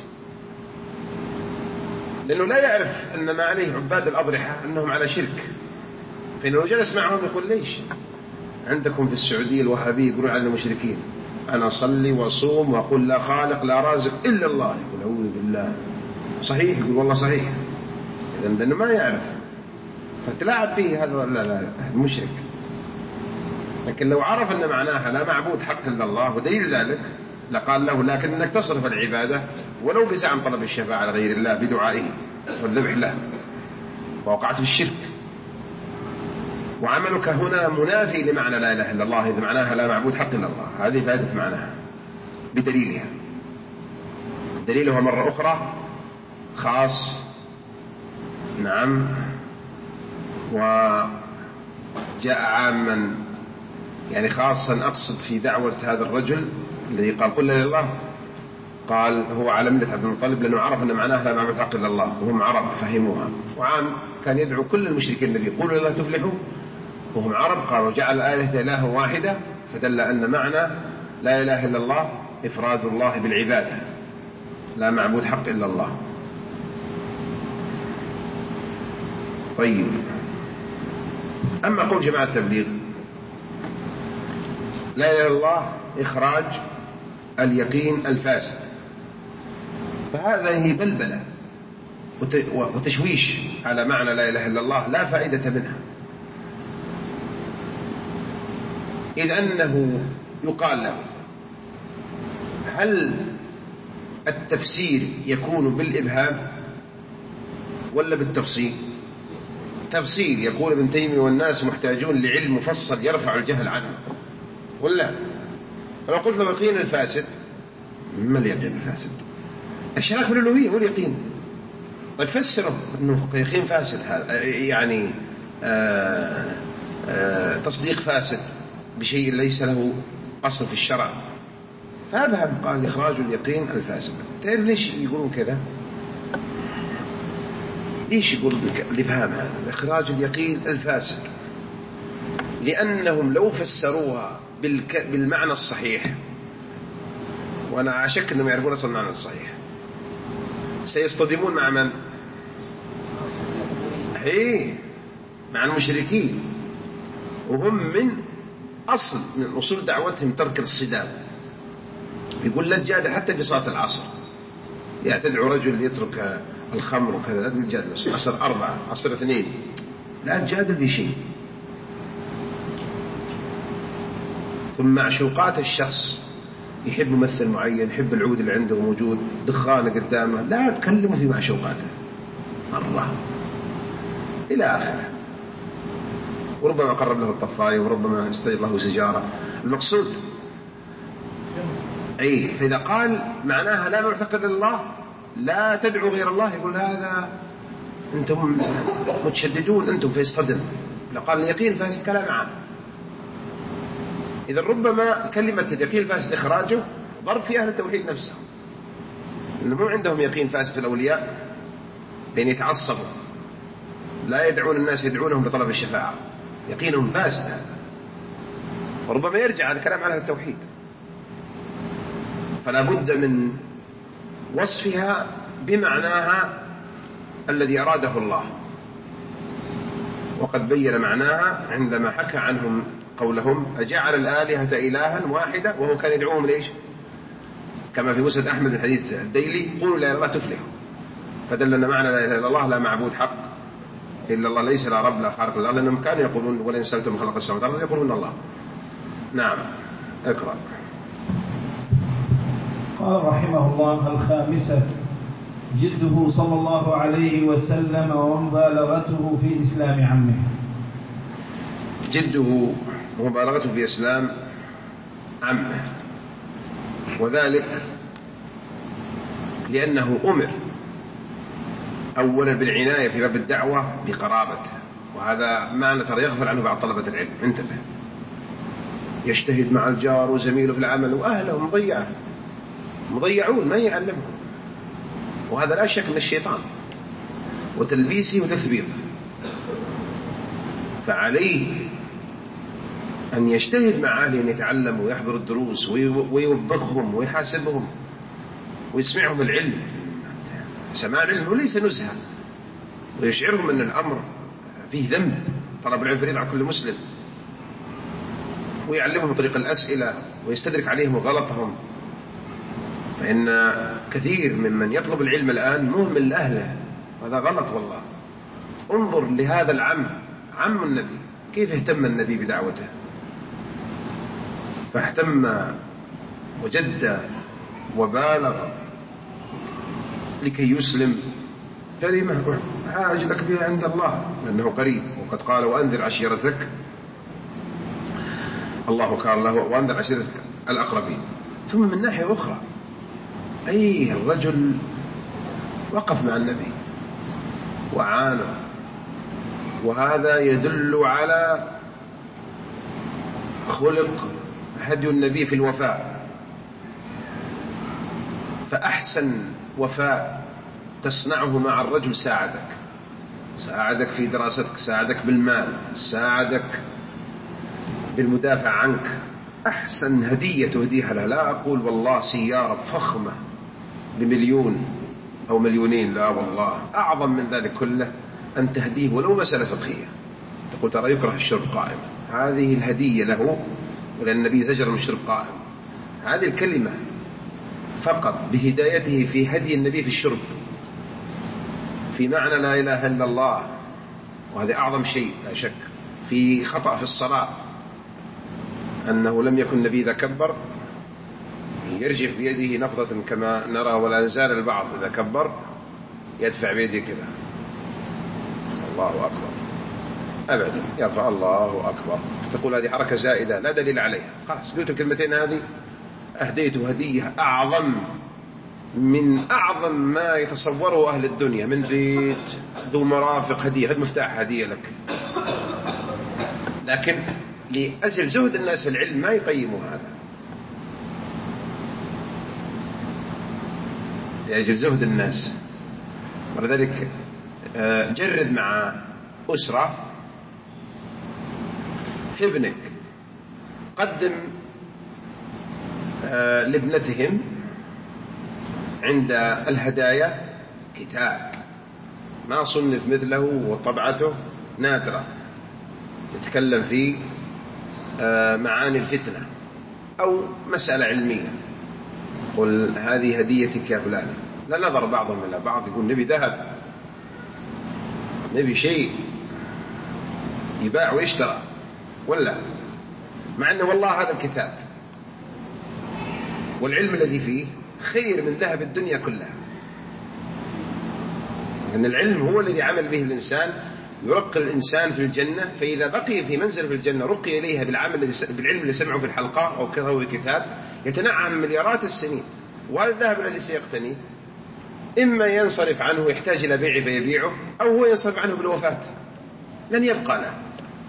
لأنه لا يعرف أن ما عليه عباد الأضرحة أنهم على شرك، فإنه جلس معهم يقول ليش عندكم في السعودية الوهابية يقولون على المشركين أنا أصلي وأصوم وأقول لا خالق لا رازق إلا الله، يقول أعوذ بالله. صحيح؟ يقول والله صحيح. إذن لأنه ما يعرف فتلاعب به هذا لا المشرك. لكن لو عرف أن معناها لا معبود حق إلا الله ودليل ذلك لقال له لكن أنك تصرف العبادة ولو بزعم طلب الشفاعة على غير الله بدعائه والذبح له، ووقعت في الشرك. وعملك هنا منافي لمعنى لا إله إلا الله إذا معناها لا معبود حق إلا الله. هذه فائدة معناها بدليلها. دليلها مرة أخرى خاص، نعم، وجاء عاما، يعني خاصا أقصد في دعوة هذا الرجل الذي قال قل لا إله إلا الله، قال هو على ملة عبد المطلب لأنه عرف أن معناها لا معبود حق إلا الله، وهم عرب فهموها. وعام كان يدعو كل المشركين الذي يقولوا لا تفلحوا وهم عرب، قالوا جعل الآلهة إله واحدة، فدل أن معنى لا إله إلا الله إفراد الله بالعبادة، لا معبود حق إلا الله. طيب، أما قول جماعة التبليغ لا إله إلا الله إخراج اليقين الفاسد، فهذه بلبلة وتشويش على معنى لا إله إلا الله لا فائدة منها، إذ أنه يقال له هل التفسير يكون بالإبهام ولا بالتفصيل؟ تفصيل. يقول ابن تيمية والناس محتاجون لعلم مفصل يرفع الجهل عنه، ولا لو قلت له يقين الفاسد، ما اليقين الفاسد؟ الشراك بالألوهية واليقين. طيب فسره أنه يقين فاسد، هذا يعني تصديق فاسد بشيء ليس له أصل في الشرع، فأبهم. قال إخراج اليقين الفاسد. تعرف ليش يقولون كذا؟ ليش يقول الإبهام هذا إخراج اليقين الفاسد؟ لأنهم لو فسروها بالمعنى الصحيح، وأنا أشك أنهم يعرفون أصل المعنى الصحيح، سيصطدمون مع من؟ مع المشركين، وهم من أصول دعوتهم ترك الصدام. يقول لا تجادل حتى في صلاة العصر، يعني تدعو رجل يترك الخمر وكذا، لا تجادل عصر 4 عصر 2، لا تجادل بشيء. ثم معشوقات الشخص، يحب ممثل معين، يحب العود اللي عنده موجود، دخانه قدامه، لا تكلموا في معشوقاته مرة إلى آخره. وربما قرب له الطفاية، وربما استجر له سجارة. المقصود فإذا قال معناها لا معتقد لله لا تدعو غير الله، يقول هذا أنتم متشددون أنتم، فيصطدم. لقال اليقين فاسد كلام عام. إذا ربما كلمة اليقين فاسد إخراجه ضرب في أهل التوحيد نفسهم، إنهم عندهم يقين فاسد في الأولياء، لأن يتعصبوا لا يدعون الناس، يدعونهم بطلب الشفاعة، يقينهم فاسد هذا. وربما يرجع هذا كلام على أهل التوحيد. فلا بد من وصفها بمعناها الذي أراده الله، وقد بين معناها عندما حكى عنهم قولهم أجعل الآلهة إلها واحدة، وهو كان يدعوهم ليش؟ كما في مسند أحمد من حديث الديلي قولوا لا إله إلا الله تفلحوا. فدل أن معنى لا إله إلا الله لا معبود حق إلا الله، ليس لا رب لا خالق إلا الله، لأنهم كانوا يقولون ولئن سألتم خلق السماوات والأرض يقولون الله. نعم، اقرأ. قال رحمه الله: الخامسة جده صلى الله عليه وسلم ومبالغته في إسلام عمه. جده ومبالغته في إسلام عمه، وذلك لأنه أمر أولا بالعناية في باب الدعوة بقرابته، وهذا معنى ترى يغفل عنه بعض طلبة العلم. انتبه، يجتهد مع الجار وزميله في العمل وأهله مضيعون ما يعلمهم، وهذا لا شك من الشيطان وتلبيسه وتثبيطه. فعليه أن يجتهد مع أهله أن يتعلموا ويحضر الدروس ويوبخهم ويحاسبهم ويسمعهم العلم، سماع العلم وليس نزهة، ويشعرهم أن الأمر فيه ذنب، طلب العلم فريضة على كل مسلم، ويعلمهم طريق الأسئلة ويستدرك عليهم غلطهم. فإن كثير ممن يطلب العلم الآن مهمل لأهله، هذا غلط والله. انظر لهذا عم النبي كيف اهتم النبي بدعوته، فاهتم وجد وبالغ لكي يسلم كلمة عاجلك بها عند الله لأنه قريب، وقد قال وأنذر عشيرتك، الله قال له وأنذر عشيرتك الأقربين. ثم من ناحية أخرى أي الرجل وقف مع النبي وعانه، وهذا يدل على خلق هدي النبي في الوفاء. فأحسن وفاء تصنعه مع الرجل ساعدك في دراستك، ساعدك بالمال، ساعدك بالمدافع عنك. أحسن هدية تهديها له، لا أقول والله سيارة فخمة ب1,000,000 أو 2,000,000، لا والله أعظم من ذلك كله أن تهديه ولو مسألة فقهية، تقول ترى يكره الشرب قائما، هذه الهدية له، ولأن النبي زجر من الشرب قائم. هذه الكلمة فقط بهدايته في هدي النبي في الشرب، في معنى لا إله إلا الله، وهذا أعظم شيء لا شك. في خطأ في الصلاة أنه لم يكن النبي إذا كبر يرجف بيده نفضة كما نرى، ولا نزال البعض إذا كبر يدفع بيده كذا الله أكبر، أبدا يرفع الله أكبر، فتقول هذه حركة زائدة لا دليل عليها. خلاص قلت الكلمتين هذه أهديته هدية أعظم من أعظم ما يتصوره أهل الدنيا من بيت ذو مرافق، هدية، هذا مفتاح هدية لك. لكن لأجل زهد الناس في العلم ما يقيموا هذا، لأجل زهد الناس. ولذلك جرد مع أسرة في ابنك، قدم لابنتهم عند الهدايا كتاب ما صنف مثله وطبعته نادرة، يتكلم في معاني الفتنة أو مسألة علمية، قل هذه هديتك يا فلان. لا نظر بعضهم إلى بعض، يقول نبي ذهب، نبي شيء يباع ويشترى، ولا مع أنه والله هذا الكتاب والعلم الذي فيه خير من ذهب الدنيا كلها، لأن العلم هو الذي عمل به الإنسان يرقي الإنسان في الجنة، فإذا بقي في منزل في الجنة رقي إليها بالعلم اللي سمعه في الحلقة أو كتبه في كتاب، يتنعم مليارات السنين. وهذا الذهب الذي سيقتني إما ينصرف عنه يحتاج إلى بيعه فيبيعه، أو هو ينصرف عنه بالوفاة، لن يبقى له.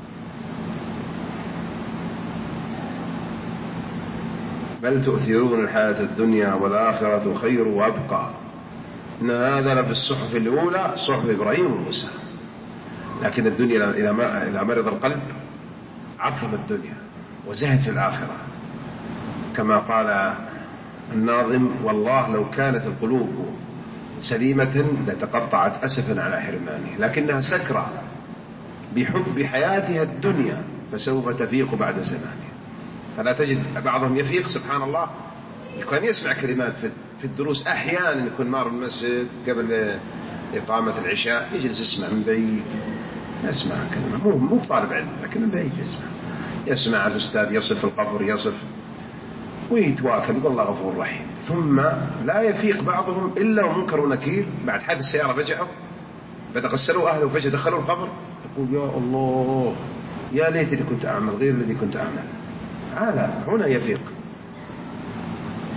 بل تؤثرون الحياة الدنيا والآخرة خير وأبقى، إن هذا لفي الصحف الأولى صحف إبراهيم وموسى. لكن الدنيا إذا مرض القلب عظم الدنيا وزهد في الآخرة، كما قال الناظم والله لو كانت القلوب سليمة لتقطعت أسفا على حرمانه، لكنها سكرة بحب حياتها الدنيا فسوف تفيق بعد زمانه. فلا تجد بعضهم يفيق سبحان الله، يكون يسمع كلمات في الدروس، أحيانا يكون مار المسجد قبل إقامة العشاء يجلس يسمع من بعيد، يسمع كلمة مو طالب علم لكن من بعيد يسمع الأستاذ يصف القبر، يصف ويتواكل يقول الله غفور رحيم. ثم لا يفيق بعضهم إلا ومنكر ونكير، بعد حادث السيارة فجأة بدأ غسلوا أهله وفجأة دخلوا القبر، يقول يا الله يا ليتني كنت أعمل غير الذي كنت أعمل. هذا هنا يفيق.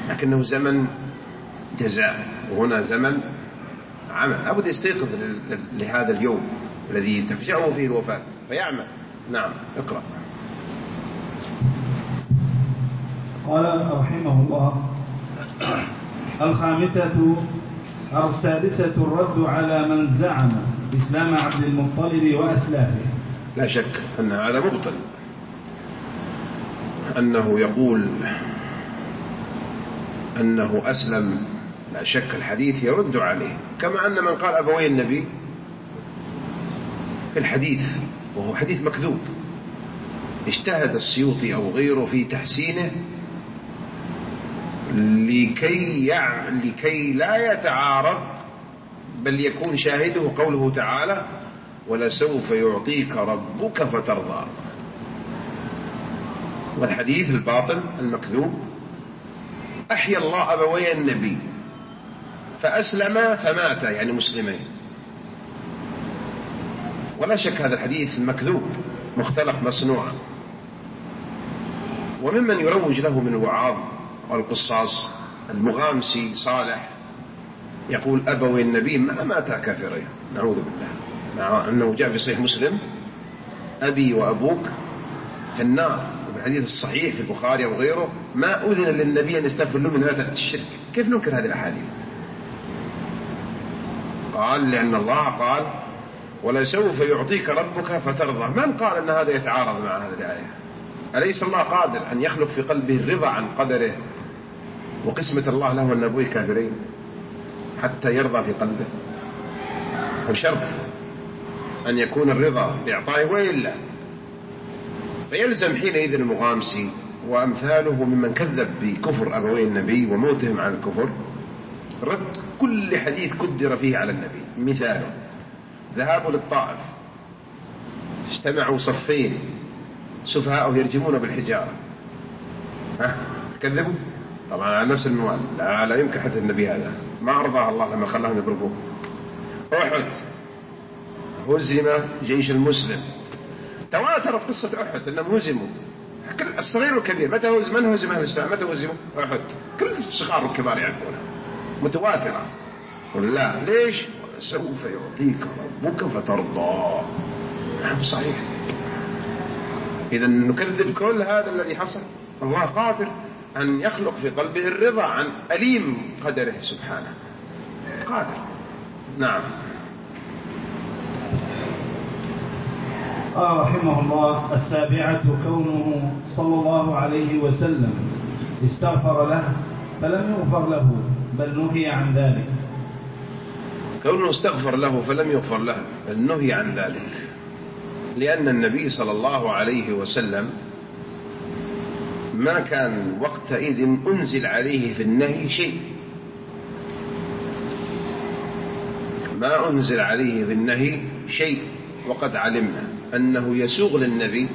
لكنه زمن جزاء وهنا زمن عمل. أبدا يستيقظ لهذا اليوم الذي تفجأه فيه الوفاة فيعمل. نعم اقرأ. قال رحمه الله: السادسة الرد على من زعم إسلام عبد المطلب وأسلافه. لا شك أن هذا مبطل، أنه يقول أنه أسلم، لا شك الحديث يرد عليه، كما أن من قال أبوي النبي في الحديث وهو حديث مكذوب اجتهد السيوطي أو غيره في تحسينه لكي لا يتعارض، بل يكون شاهده قوله تعالى: ولسوف يعطيك ربك فترضى. والحديث الباطل المكذوب: أحيا الله أبوي النبي فأسلم فمات، يعني مسلمين. ولا شك هذا الحديث مكذوب مختلق مصنوع. وممن يروج له من الوعاظ والقصاص المغامسي صالح يقول أبوي النبي ما ماتا كافرين، نعوذ بالله، مع أنه جاء في صحيح مسلم: أبي وأبوك في النار. وفي الحديث الصحيح في البخاري وغيره: ما أذن للنبي أن يستغفر له من هذا الشرك. كيف ننكر هذه الأحاديث؟ قال: لأن الله قال: ولسوف يعطيك ربك فترضى. من قال أن هذا يتعارض مع هذه الآية؟ أليس الله قادر أن يخلق في قلبه الرضا عن قدره وقسمة الله له أن أبوي كافرين حتى يرضى في قلبه؟ وشرط أن يكون الرضا بإعطائه وإلا. فيلزم حينئذ المغامسي وأمثاله ممن كذب بكفر أبوي النبي وموتهم عن الكفر رد كل حديث كدر فيه على النبي. مثاله: ذهابوا للطائف، اجتمعوا صفين سفهاء يرجمون بالحجارة، كذبوا طبعا على نفس الموال. لا يمكن حدث النبي هذا، ما أرضاه الله لما خلاهم يضربوه. أحد هزم جيش المسلم، تواترت قصة أحد أنهم هزموا، الصغير والكبير. من هزم أهل الإسلام؟ متى هزموا؟ أحد. كل الصغار والكبار يعرفونها، متواترة. لا ليش؟ سوف يعطيك ربك فترضى. نعم صحيح. إذا نكذب كل هذا الذي حصل. الله قادر أن يخلق في قلبه الرضا عن أليم قدره سبحانه، قادر. نعم. قال رحمه الله: السابعة كونه صلى الله عليه وسلم استغفر له فلم يغفر له بل نهي عن ذلك. كونه استغفر له فلم يغفر له بل نهي عن ذلك، لأن النبي صلى الله عليه وسلم ما كان وقتئذ أنزل عليه في النهي شيء، ما أنزل عليه في النهي شيء. وقد علمنا أنه يسوغ للنبي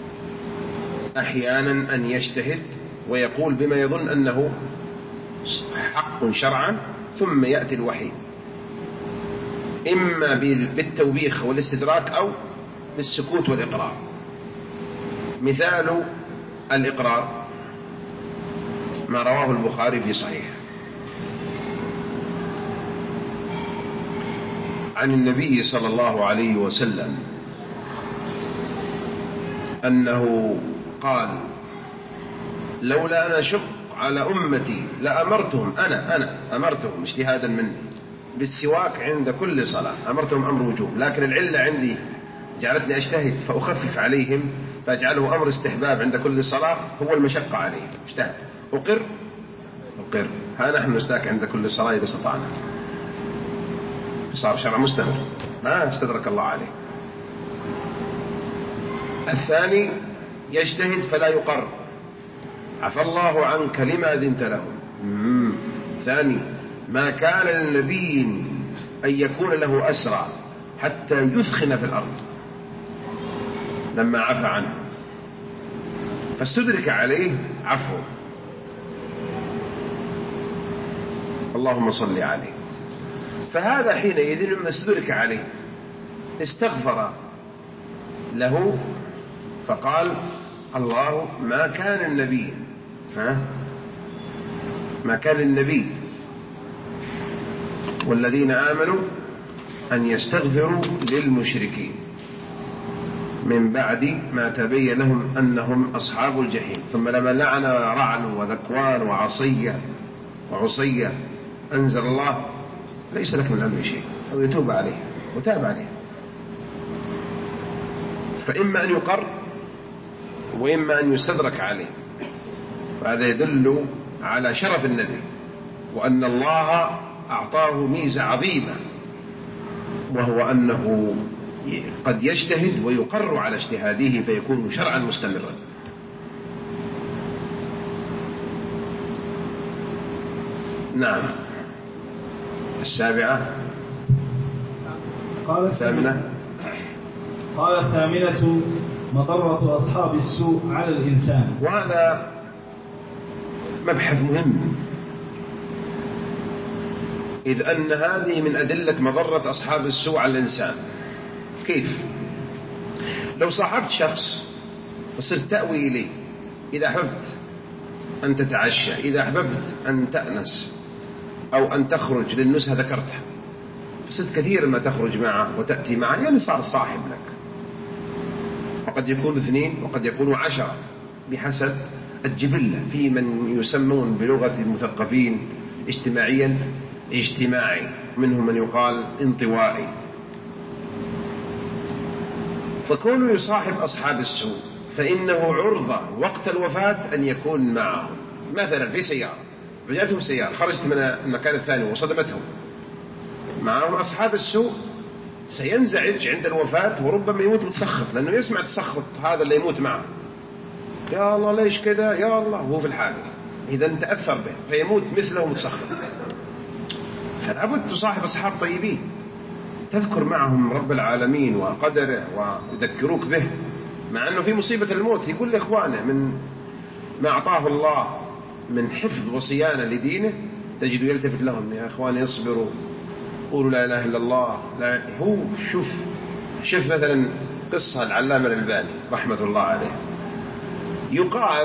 أحيانا أن يجتهد ويقول بما يظن أنه حق شرعا، ثم يأتي الوحي إما بالتوبيخ والاستدراك أو بالسكوت والإقرار. مثال الإقرار ما رواه البخاري في صحيح عن النبي صلى الله عليه وسلم أنه قال: لولا أن أشق على أمتي لأمرتهم، أنا أمرتهم اجتهادا مني بالسواك عند كل صلاة، أمرتهم أمر وجوب، لكن العلة عندي جعلتني أجتهد فأخفف عليهم فأجعله أمر استحباب عند كل صلاة، هو المشقة عليهم. اجتهد أقر ها نحن نستاك عند كل صلاة إذا استطعنا، صار شرع مستمر ما استدرك الله عليه. الثاني يجتهد فلا يقر، عفى الله عنك لما أذنت لهم. ثاني: ما كان للنبي أن يكون له أسرى حتى يثخن في الأرض، لما عفى عنه فاستدرك عليه عفو. اللهم صل عليه. فهذا حينئذ لما استدرك عليه استغفر له فقال: الله ما كان النبي ما كان للنبي والذين آمنوا أن يستغفروا للمشركين من بعد ما تبين لهم أنهم أصحاب الجحيم. ثم لما لعن رعل وذكوان وعصية أنزل الله ليس لك من الأمر شيء أو يتوب عليه، وتاب عليه. فإما أن يقر وإما أن يستدرك عليه. وهذا يدل على شرف النبي وأن الله أعطاه ميزة عظيمة، وهو أنه قد يجتهد ويقر على اجتهاده فيكون شرعا مستمرا. نعم. السابعة. الثامنة. قال الثامنة مضرة أصحاب السوء على الإنسان. وهذا مبحث مهم، إذ أن هذه من أدلة مضرة أصحاب السوء على الإنسان. كيف؟ لو صاحبت شخص فصرت تأوي إليه، إذا أحببت أن تتعشى، إذا أحببت أن تأنس أو أن تخرج للنزهة ذكرتها، فصرت كثير ما تخرج معه وتأتي معه، يعني صار صاحب لك. وقد يكون 2 وقد يكون 10 بحسب الجبلة. في من يسمون بلغة المثقفين اجتماعيا اجتماعي، منهم من يقال انطوائي. فكونه يصاحب أصحاب السوء فإنه عرضة وقت الوفاة أن يكون معهم. مثلا في سيارة، جاءتهم سيارة، خرجت من المكان الثاني وصدمتهم، معهم أصحاب السوء، سينزعج عند الوفاة وربما يموت متسخط، لأنه يسمع تسخط هذا اللي يموت معه، يا الله ليش كذا يا الله، وهو في الحادث، إذا تأثر به فيموت مثله متسخط. فلابد تصاحب أصحاب طيبين تذكر معهم رب العالمين وقدره ويذكروك به، مع أنه في مصيبة الموت يقول لإخوانه من ما أعطاه الله من حفظ وصيانة لدينه، تجد يلتفت لهم، يا إخواني اصبروا، قولوا لا إله إلا الله. لا هو شوف مثلا قصة العلامة الألباني رحمة الله عليه، يقال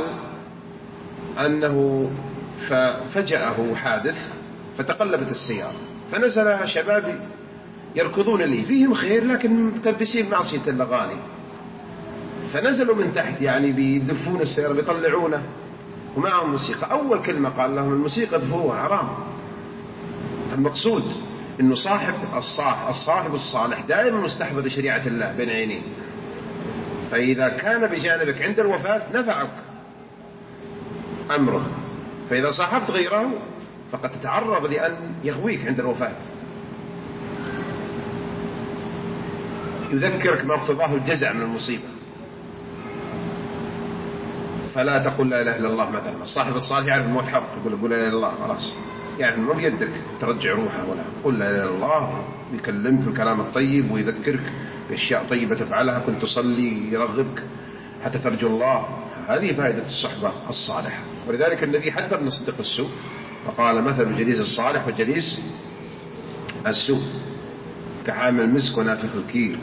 أنه ففجأه حادث فتقلبت السيارة، فنزل شباب يركضون لي فيهم خير لكن متلبسين معصية الأغاني، فنزلوا من تحت يعني بيدفون السيارة بيطلعونه ومعهم موسيقى. أول كلمة قال لهم الموسيقى دفوها حرام. المقصود إنه الصاحب الصالح دائما مستحضر لشريعة الله بين عينيه، فإذا كان بجانبك عند الوفاة نفعك أمره، فإذا صاحبت غيره فقد تتعرض لأن يغويك عند الوفاة، يذكرك ما اقتضاه الجزع من المصيبة. فلا تقول لا إله إلا الله مثلا. الصاحب الصالح يعرف الموت حق، يقول لا إله إلا الله خلاص، يعني ما بيدك ترجع روحه، ولا قل لا إله إلا الله، يكلمك بالكلام الطيب ويذكرك بأشياء طيبة تفعلها، كنت تصلي، يرغبك حتى ترجو الله. هذه فائدة الصحبة الصالحة. ولذلك النبي حذر من صدق السوء فقال مثل الجليس الصالح والجليس السوء كحامل المسك ونافخ الكير.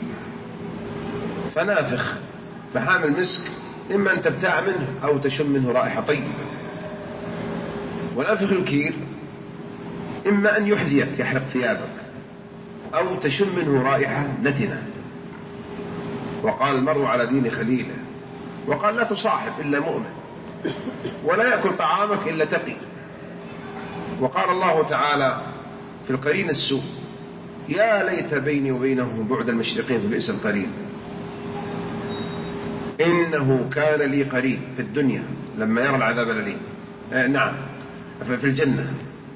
فنافخ فحامل مسك إما أن تبتاع منه أو تشم منه رائحة طيبة، ونافخ الكير إما أن يحذيك يحرق ثيابك أو تشم منه رائحة نتنة. وقال المرء على دين خليله، وقال لا تصاحب إلا مؤمن، ولا يأكل طعامك إلا تقي. وقال الله تعالى في القرين السوء يا ليت بيني وبينه بعد المشرقين فبئس القرين. إنه كان لي قرين في الدنيا لما يرى العذاب الأليم، نعم في الجنة،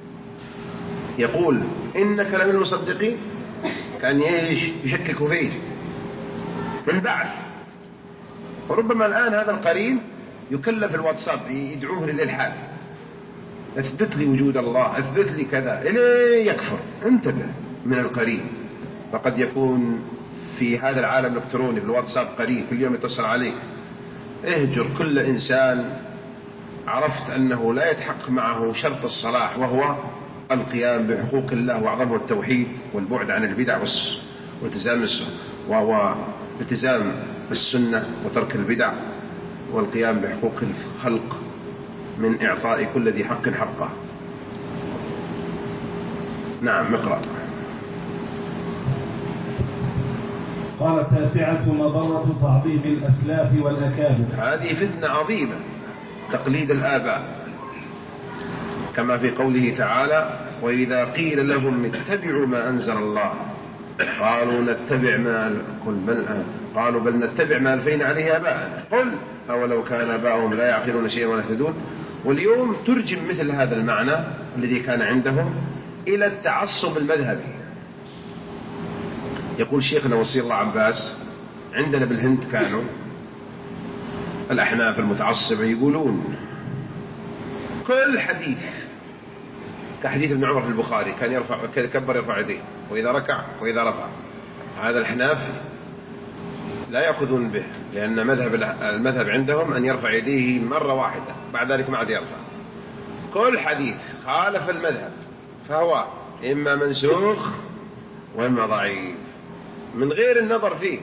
يقول إنك لمن المصدقين، كان يشكك فيه في البعث. وربما الآن هذا القرين يكلف الواتساب يدعوه للإلحاد، اثبت لي وجود الله، اثبت لي كذا، إليه يكفر. انتبه من القرين، فقد يكون في هذا العالم الإلكتروني في الواتساب قرين كل يوم يتصل عليك. اهجر كل إنسان عرفت أنه لا يتحقق معه شرط الصلاح، وهو القيام بحقوق الله وأعظمه التوحيد والبعد عن البدع والتزام السنة وترك البدع والقيام بحقوق الخلق من إعطاء كل ذي حق حقه. نعم اقرأ. قال: التاسعة مضرة تعظيم الأسلاف والأكابر. هذه فتنة عظيمة، تقليد الآباء، كما في قوله تعالى: وإذا قيل لهم اتبعوا ما أنزل الله قالوا بل نتبع ما ألفينا عليه آباءنا قل أولو كان آباؤهم لا يعقلون شيئا ولا يهتدون. واليوم ترجم مثل هذا المعنى الذي كان عندهم إلى التعصب المذهبي. يقول شيخنا وصي الله عباس: عندنا بالهند كانوا الأحناف المتعصبة يقولون كل حديث، كحديث ابن عمر في البخاري كان يكبر يرفع يديه وإذا ركع وإذا رفع. هذا الأحناف لا يأخذون به، لأن المذهب عندهم أن يرفع يديه مرة واحدة، بعد ذلك ما عاد يرفع. كل حديث خالف المذهب فهو إما منسوخ وإما ضعيف من غير النظر فيه.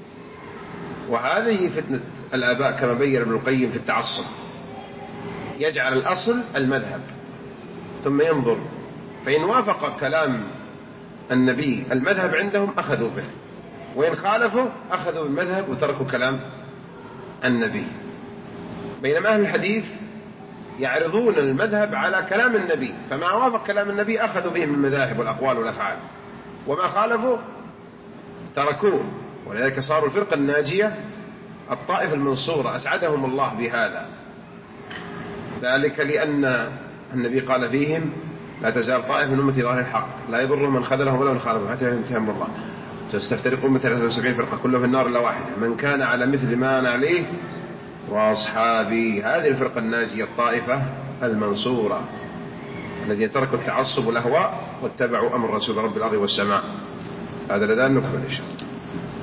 وهذه فتنة الآباء كما بين ابن القيم في التعصب، يجعل الأصل المذهب ثم ينظر، فإن وافق كلام النبي المذهب عندهم أخذوا به، وإن خالفوا أخذوا بالمذهب وتركوا كلام النبي. بينما أهل الحديث يعرضون المذهب على كلام النبي، فما وافق كلام النبي أخذوا به من المذاهب والأقوال والأفعال، وما خالفوا تركوه. ولذلك صاروا الفرقة الناجية الطائفة المنصورة، أسعدهم الله بهذا، ذلك لأن النبي قال فيهم: لا تزال طائفة من أمتي ظاهر الحق لا يضرهم من خذلهم ولا من خالفهم حتى ينتهي أمر الله. تستفترق أمتي 73 فرقة كلها في النار إلا واحدة من كان على مثل ما أنا عليه وأصحابي. هذه الفرقة الناجية الطائفة المنصورة الذين تركوا التعصب والأهواء واتبعوا أمر رسول رب الأرض والسماء. هذا لذا نكمل إن شاء الله.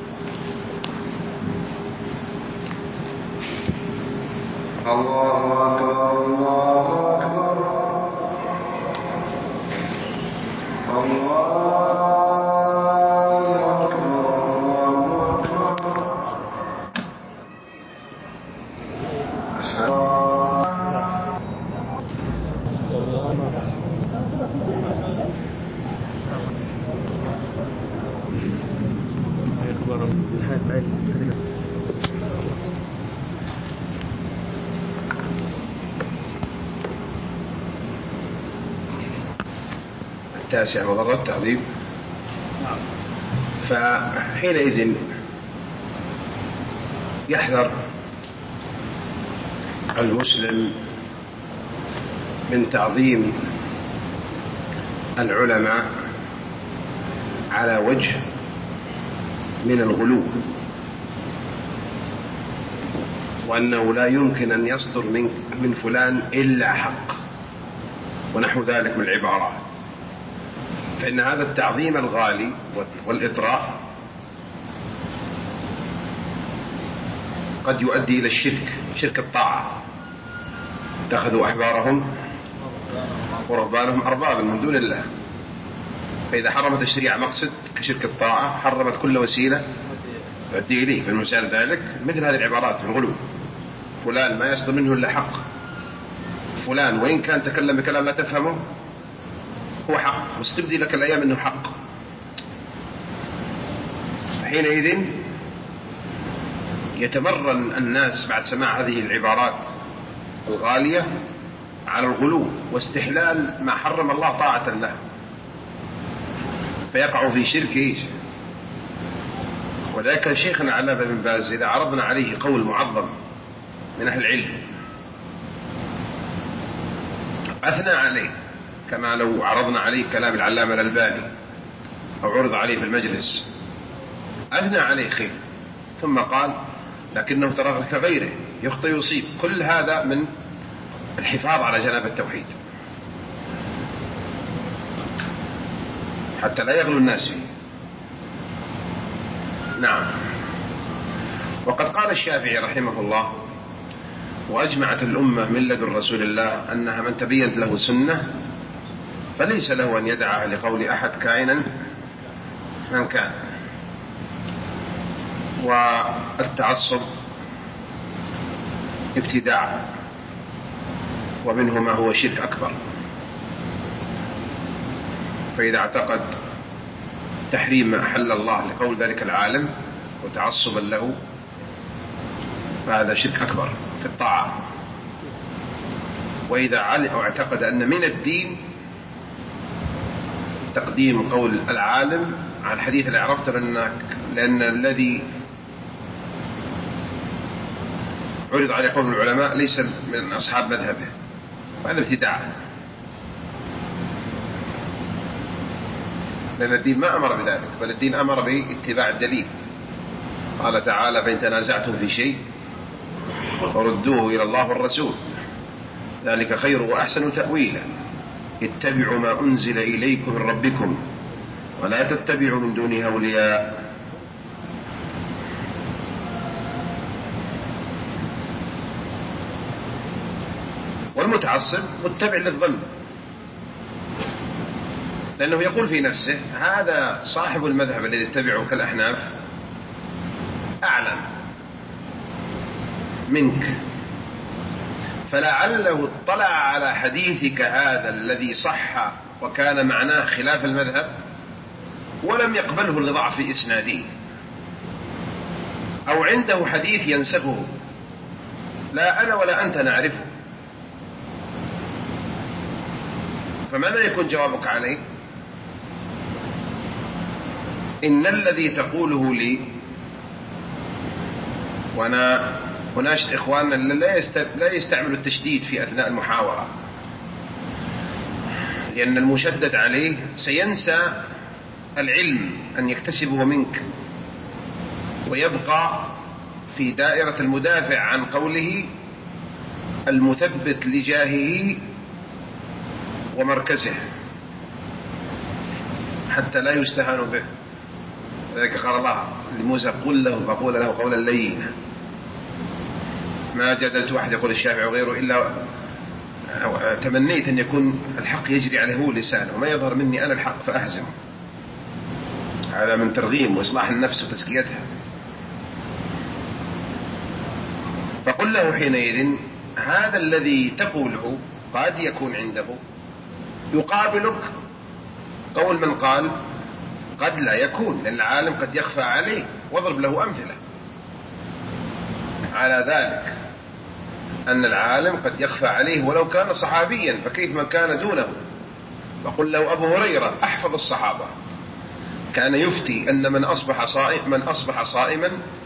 الله أكبر الله أكبر الله التاسع مضرة التعظيم. فحينئذ يحذر المسلم من تعظيم العلماء على وجه من الغلو، وأنه لا يمكن أن يصدر من فلان إلا حق ونحو ذلك من العبارات. فإن هذا التعظيم الغالي والإطراء قد يؤدي إلى الشرك، شرك الطاعة. اتخذوا أحبارهم ورهبانهم أربابا من دون الله. فإذا حرمت الشريعة مقصد كشرك الطاعة حرمت كل وسيلة تؤدي إليه. فالمثال ذلك مثل هذه العبارات في الغلو: فلان ما يصدر منه إلا حق، فلان وإن كان تكلم بكلام لا تفهمه هو حق، واستبدي لك الأيام أنه حق. حينئذ يتمرن الناس بعد سماع هذه العبارات الغالية على الغلو واستحلال ما حرم الله طاعة له، فيقع في شرك. وذلك شيخنا علامة بن باز إذا عرضنا عليه قول معظم من أهل العلم أثنى عليه، كما لو عرضنا عليه كلام العلامة الألباني أو عرض عليه في المجلس أثنى عليه خير، ثم قال لكنه ترى كغيره يخطئ يصيب، كل هذا من الحفاظ على جناب التوحيد حتى لا يغلو الناس فيه. نعم. وقد قال الشافعي رحمه الله: وأجمعت الأمة من لدن رسول الله أنها من تبينت له سنة فليس له أن يدعى لقول أحد كائنا من كان. والتعصب ابتداع، ومنه ما هو شرك أكبر. فإذا اعتقد تحريم ما أحل الله لقول ذلك العالم وتعصبا له فهذا شرك أكبر في الطاعة. وإذا اعتقد أن من الدين تقديم قول العالم على الحديث اللي عرفته لأن الذي عرض عليه قول العلماء ليس من أصحاب مذهبه، وهذا ابتداع، لأن الدين ما أمر بذلك، بل الدين أمر باتباع الدليل. قال تعالى: فإن تنازعتم في شيء فردوه إلى الله والرسول ذلك خير وأحسن تأويلا اتبعوا ما أنزل إليكم من ربكم ولا تتبعوا من دونه أولياء. والمتعصب متبع للظن، لأنه يقول في نفسه: هذا صاحب المذهب الذي اتبعه كالأحناف أعلم منك، فلعله اطلع على حديثك هذا الذي صح وكان معناه خلاف المذهب ولم يقبله لضعف إسناده، أو عنده حديث ينسخه لا أنا ولا أنت نعرفه. فماذا يكون جوابك عليه؟ إن الذي تقوله لي، وأنا أناشد إخواننا لا يستعملوا التشديد في أثناء المحاورة، لأن المشدد عليه سينسى العلم أن يكتسبه منك ويبقى في دائرة المدافع عن قوله المثبت لجاهه ومركزه حتى لا يستهان به. لذلك قال الله لموسى: قل له فقول له قولا لينا. ما جدلت أحد يقول الشافعي وغيره إلا تمنيت أن يكون الحق يجري عليه هو لسانه وما يظهر مني أنا الحق فأهزمه. هذا من ترغيم وإصلاح النفس وتزكيتها. فقل له حينئذ: هذا الذي تقوله قد يكون عنده يقابلك قول من قال قد لا يكون، لأن العالم قد يخفى عليه، واضرب له أمثلة على ذلك، أن العالم قد يخفى عليه ولو كان صحابيا، فكيف من كان دونه. وقل له أبو هريرة أحفظ الصحابة كان يفتي أن من أصبح صائما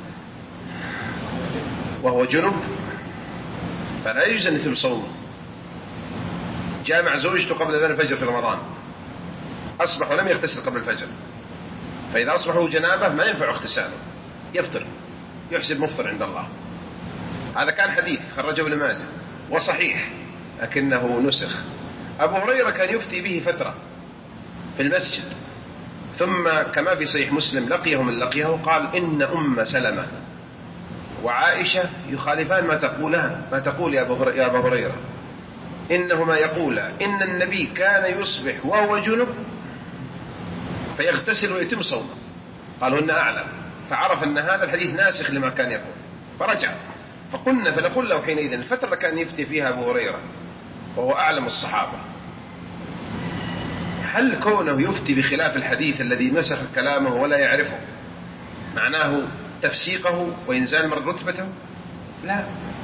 وهو جنب فلا يجوز أن يتم صومه. جامع زوجته قبل أذان الفجر في رمضان، أصبح ولم يغتسل قبل الفجر، فإذا أصبحوا جنابه ما ينفع اغتساله، يفطر، يحسب مفطر عند الله. هذا كان حديث خرجه ابن ماجه وصحيح لكنه نسخ. أبو هريرة كان يفتي به فترة في المسجد، ثم كما في صحيح مسلم لقيه من لقيه وقال: إن أم سلمة وعائشة يخالفان ما تقول يا أبا هريرة، إنهما يقولا إن النبي كان يصبح وهو جنب فيغتسل ويتم صومه. قالوا إن أعلم، فعرف أن هذا الحديث ناسخ لما كان يقول فرجع. فنقول له حينئذ الفترة كان يفتي فيها أبو هريرة وهو أعلم الصحابة، هل كونه يفتي بخلاف الحديث الذي نسخ كلامه ولا يعرفه معناه تفسيقه وإنزال من رتبته؟ لا.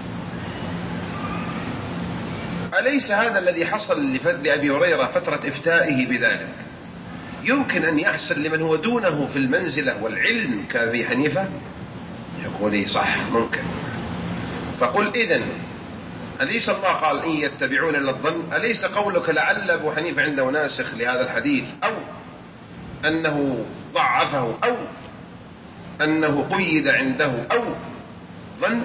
أليس هذا الذي حصل لأبي هريرة فترة إفتائه بذلك يمكن أن يحصل لمن هو دونه في المنزلة والعلم كأبي حنيفة؟ يقول لي صح، ممكن. فقل إذن أليس الله قال: إن يتبعون إلا الظن؟ أليس قولك لعل أبو حنيفة عنده ناسخ لهذا الحديث، أو أنه ضعفه، أو أنه قيد عنده، أو ظن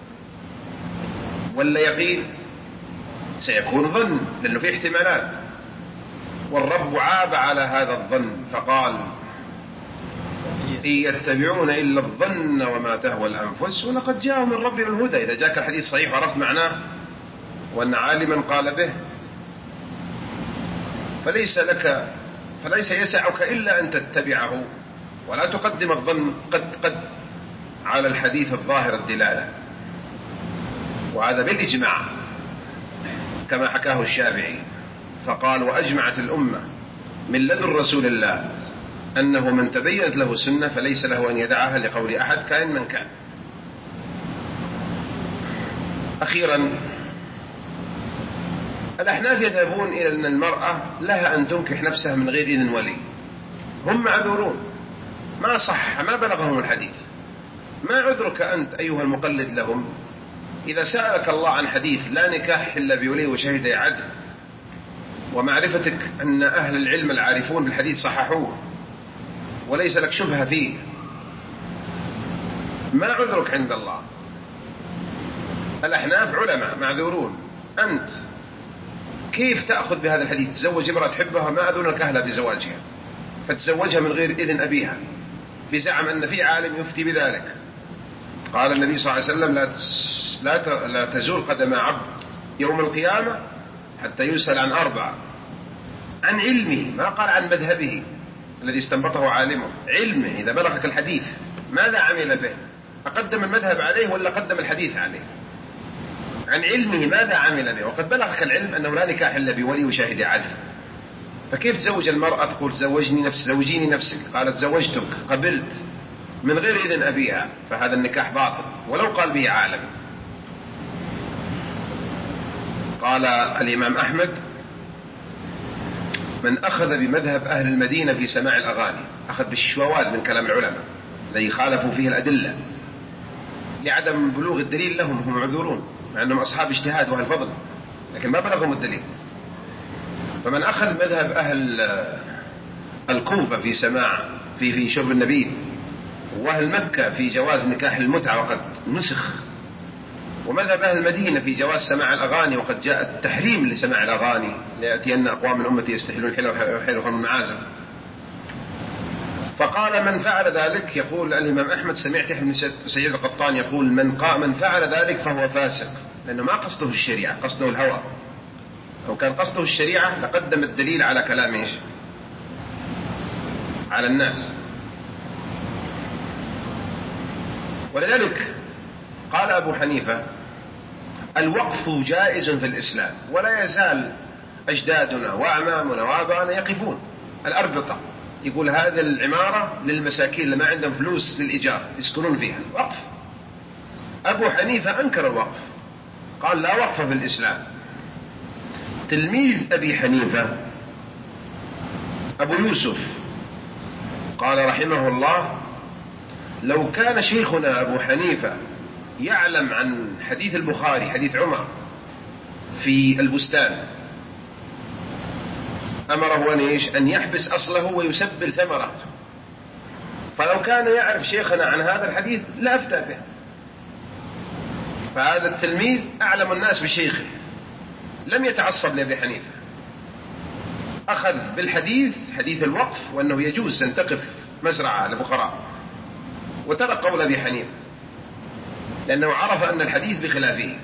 ولا يقين؟ سيكون ظن لأنه في احتمالات، والرب عاب على هذا الظن فقال: إن يتبعون إلا الظن وما تهوى الأنفس ولقد جاءوا من ربهم الهدى. إذا جاءك الحديث صحيح وعرفت معناه وأن عالما قال به فليس يسعك إلا أن تتبعه ولا تقدم الظن قد على الحديث الظاهر الدلالة. وهذا بالإجماع كما حكاه الشافعي، فقال: وأجمعت الأمة من لدن رسول الله أنه من تبينت له السنة فليس له أن يدعها لقول أحد كائن من كان. أخيرا، الأحناف يذهبون إلى أن المرأة لها أن تنكح نفسها من غير إذن ولي. هم معذورون، ما صح، ما بلغهم الحديث. ما عذرك أنت أيها المقلد لهم إذا سألك الله عن حديث لا نكاح إلا بولي وشهد عدل، ومعرفتك أن أهل العلم العارفون بالحديث صححوه وليس لك شبهة فيه؟ ما عذرك عند الله؟ الأحناف علماء معذورون. أنت كيف تأخذ بهذا الحديث؟ تزوج امرأة تحبها ما أذنك أهلها بزواجها، فتزوجها من غير إذن أبيها بزعم أن في عالم يفتي بذلك. قال النبي صلى الله عليه وسلم: لا تزول قدم عبد يوم القيامة حتى يسأل عن 4: عن علمه، ما قال عن مذهبه الذي استنبطه عالمه، علمه. إذا بلغك الحديث ماذا عمل به؟ أقدم المذهب عليه ولا قدم الحديث عليه؟ عن علمه ماذا عمل به؟ وقد بلغك العلم أنه لا نكاح إلا بولي وشاهد عدل. فكيف تزوج المرأة تقول زوجيني نفسك؟ قالت زوجتك، قبلت من غير إذن أبيها، فهذا النكاح باطل ولو قال به عالم. قال الإمام أحمد: من أخذ بمذهب أهل المدينة في سماع الأغاني، أخذ بالشواذ من كلام العلماء الذي خالفوا فيه الأدلة لعدم بلوغ الدليل لهم، هم معذورون مع أنهم أصحاب اجتهاد وأهل فضل، لكن ما بلغهم الدليل. فمن أخذ مذهب أهل الكوفة في سماع في شرب النبيذ، وأهل مكة في جواز نكاح المتعة وقد نسخ، ومذهب أهل المدينة في جواز سماع الأغاني وقد جاء التحريم لسماع الأغاني، ليأتين أقوام من أمتي يستحلون الحل وحرم المعازف. فقال: من فعل ذلك، يقول الإمام أحمد سمعت ابن سعيد القطان يقول: من فعل ذلك فهو فاسق، لأنه ما قصده الشريعة، قصده الهوى. لو كان قصده الشريعة لقدم الدليل على كلام إيش؟ على الناس. ولذلك قال أبو حنيفة: الوقف جائز في الإسلام، ولا يزال أجدادنا وأعمامنا وآباؤنا يقفون الأربطة، يقول هذه العمارة للمساكين اللي ما عندهم فلوس للإيجار يسكنون فيها، وقف. أبو حنيفة أنكر الوقف، قال لا وقف في الإسلام. تلميذ أبي حنيفة أبو يوسف قال رحمه الله: لو كان شيخنا أبو حنيفة يعلم عن حديث البخاري، حديث عمر في البستان، أمره أن يحبس أصله ويسبل ثمره. فلو كان يعرف شيخنا عن هذا الحديث لا أفتى به. فهذا التلميذ أعلم الناس بشيخه، لم يتعصب لأبي حنيفة، أخذ بالحديث، حديث الوقف، وأنه يجوز أن تقف مزرعة لفقراء، وترك قول أبي حنيفة لأنه عرف أن الحديث بخلافه.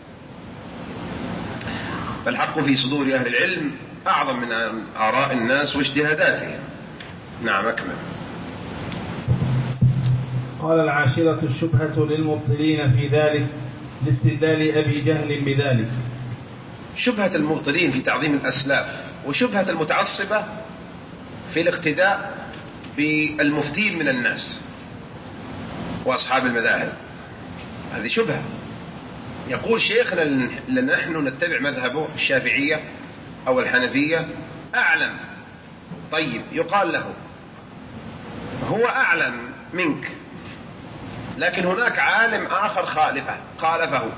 فالحق في صدور أهل العلم أعظم من آراء الناس واجتهاداتهم. نعم، أكمل. قال: العاشرة الشبهة للمبطلين في ذلك لاستدلال أبي جهل بذلك. شبهة المبطلين في تعظيم الأسلاف، وشبهة المتعصبة في الاقتداء بالمفتين من الناس وأصحاب المذاهب، هذه شبهة. يقول شيخنا نحن نتبع مذهبه الشافعية أو الحنفية أعلم. طيب، يقال له هو أعلم منك، لكن هناك عالم آخر خالفه،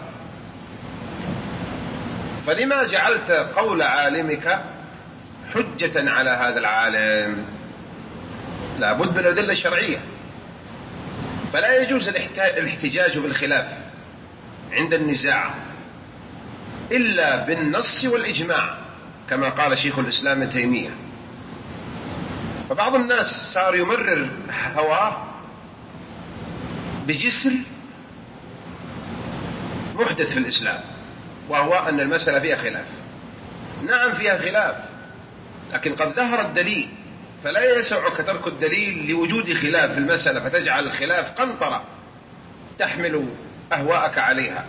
فلما جعلت قول عالمك حجة على هذا العالم؟ لابد من الأدلة الشرعية. فلا يجوز الاحتجاج بالخلاف عند النزاع إلا بالنص والإجماع، كما قال شيخ الإسلام ابن تيمية. فبعض الناس صار يمرر هواه بجسر محدث في الإسلام، وهو أن المسألة فيها خلاف. نعم فيها خلاف، لكن قد ظهر الدليل، فلا يسعك ترك الدليل لوجود خلاف في المسألة فتجعل الخلاف قنطرة تحمل أهواءك عليها.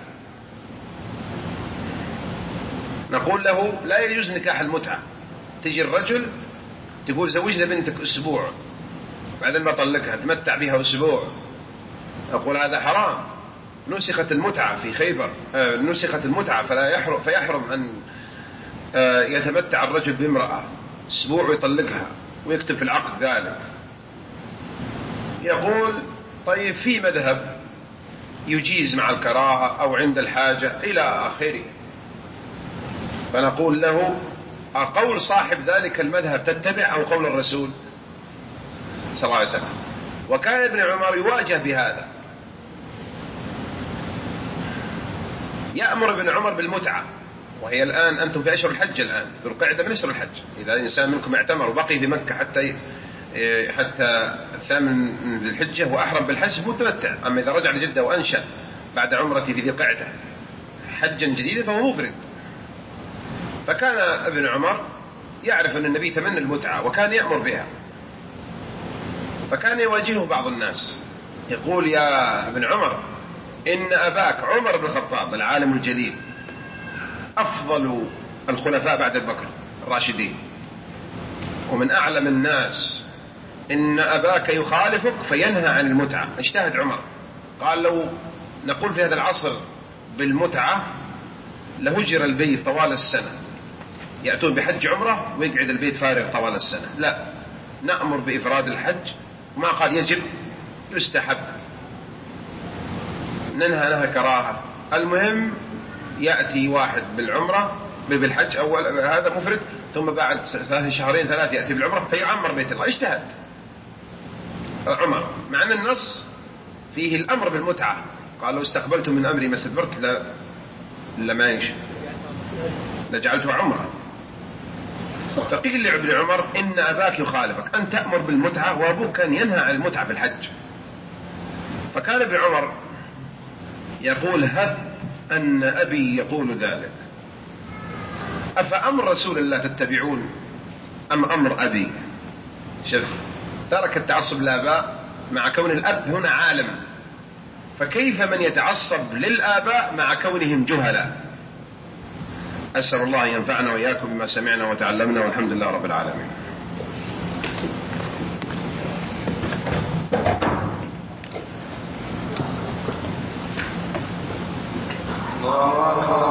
نقول له لا يجوز نكاح المتعة. تجي الرجل تقول زوجنا بنتك أسبوع بعدين بطلقها تمتع بها أسبوع، أقول هذا حرام. نسخت المتعة في خيبر، نسخت المتعة فيحرم أن يتمتع الرجل بامرأة أسبوع ويطلقها ويكتب في العقد ذلك. يقول طيب في مذهب يجيز مع الكراهة أو عند الحاجة إلى آخره. فنقول له قول صاحب ذلك المذهب تتبع أو قول الرسول صلى الله عليه وسلم. وكان ابن عمر يواجه بهذا، يأمر ابن عمر بالمتعة، وهي الآن أنتم في أشهر الحج، الآن ذو القعدة من أشهر الحج، إذا الإنسان منكم اعتمر وبقي في مكة حتى 8 ذي الحجة وأحرم بالحج متمتع. أما إذا رجع لجدة وأنشأ بعد عمرته في ذي القعدة حجا جديدا فهو مفرد. فكان ابن عمر يعرف أن النبي تمنى المتعة وكان يأمر بها، فكان يواجهه بعض الناس يقول يا ابن عمر إن أباك عمر بن الخطاب العالم الجليل أفضل الخلفاء بعد أبي بكر الراشدين ومن أعلم الناس، إن أباك يخالفك فينهى عن المتعة. اجتهد عمر، قال لو نقول في هذا العصر بالمتعة لهجر البيت طوال السنة، يأتون بحج عمره ويقعد البيت فارغ طوال السنة. لا، نأمر بإفراد الحج، وما قال يجب، يستحب، ننهى لها كراهة. المهم يأتي واحد بالعمرة بالحج أول هذا مفرد، ثم بعد 2 شهرين 3 يأتي بالعمرة فيعمر بيت الله. اجتهد عمر مع أن النص فيه الأمر بالمتعة، قال لو استقبلت من أمري ما استدبرت لما ايش لجعلته عمره. فقيل لابن عمر إن أباك يخالفك، أن تأمر بالمتعة وأبوك كان ينهى عن المتعة في الحج. فكان ابن عمر يقول هب أن أبي يقول ذلك، أفأمر رسول الله تتبعون أم أمر أبي؟ شوف، ترك التعصب للآباء مع كون الأب هنا عالم، فكيف من يتعصب للآباء مع كونهم جهلاء؟ أسأل الله أن ينفعنا وإياكم بما سمعنا وتعلمنا، والحمد لله رب العالمين. الله أكبر.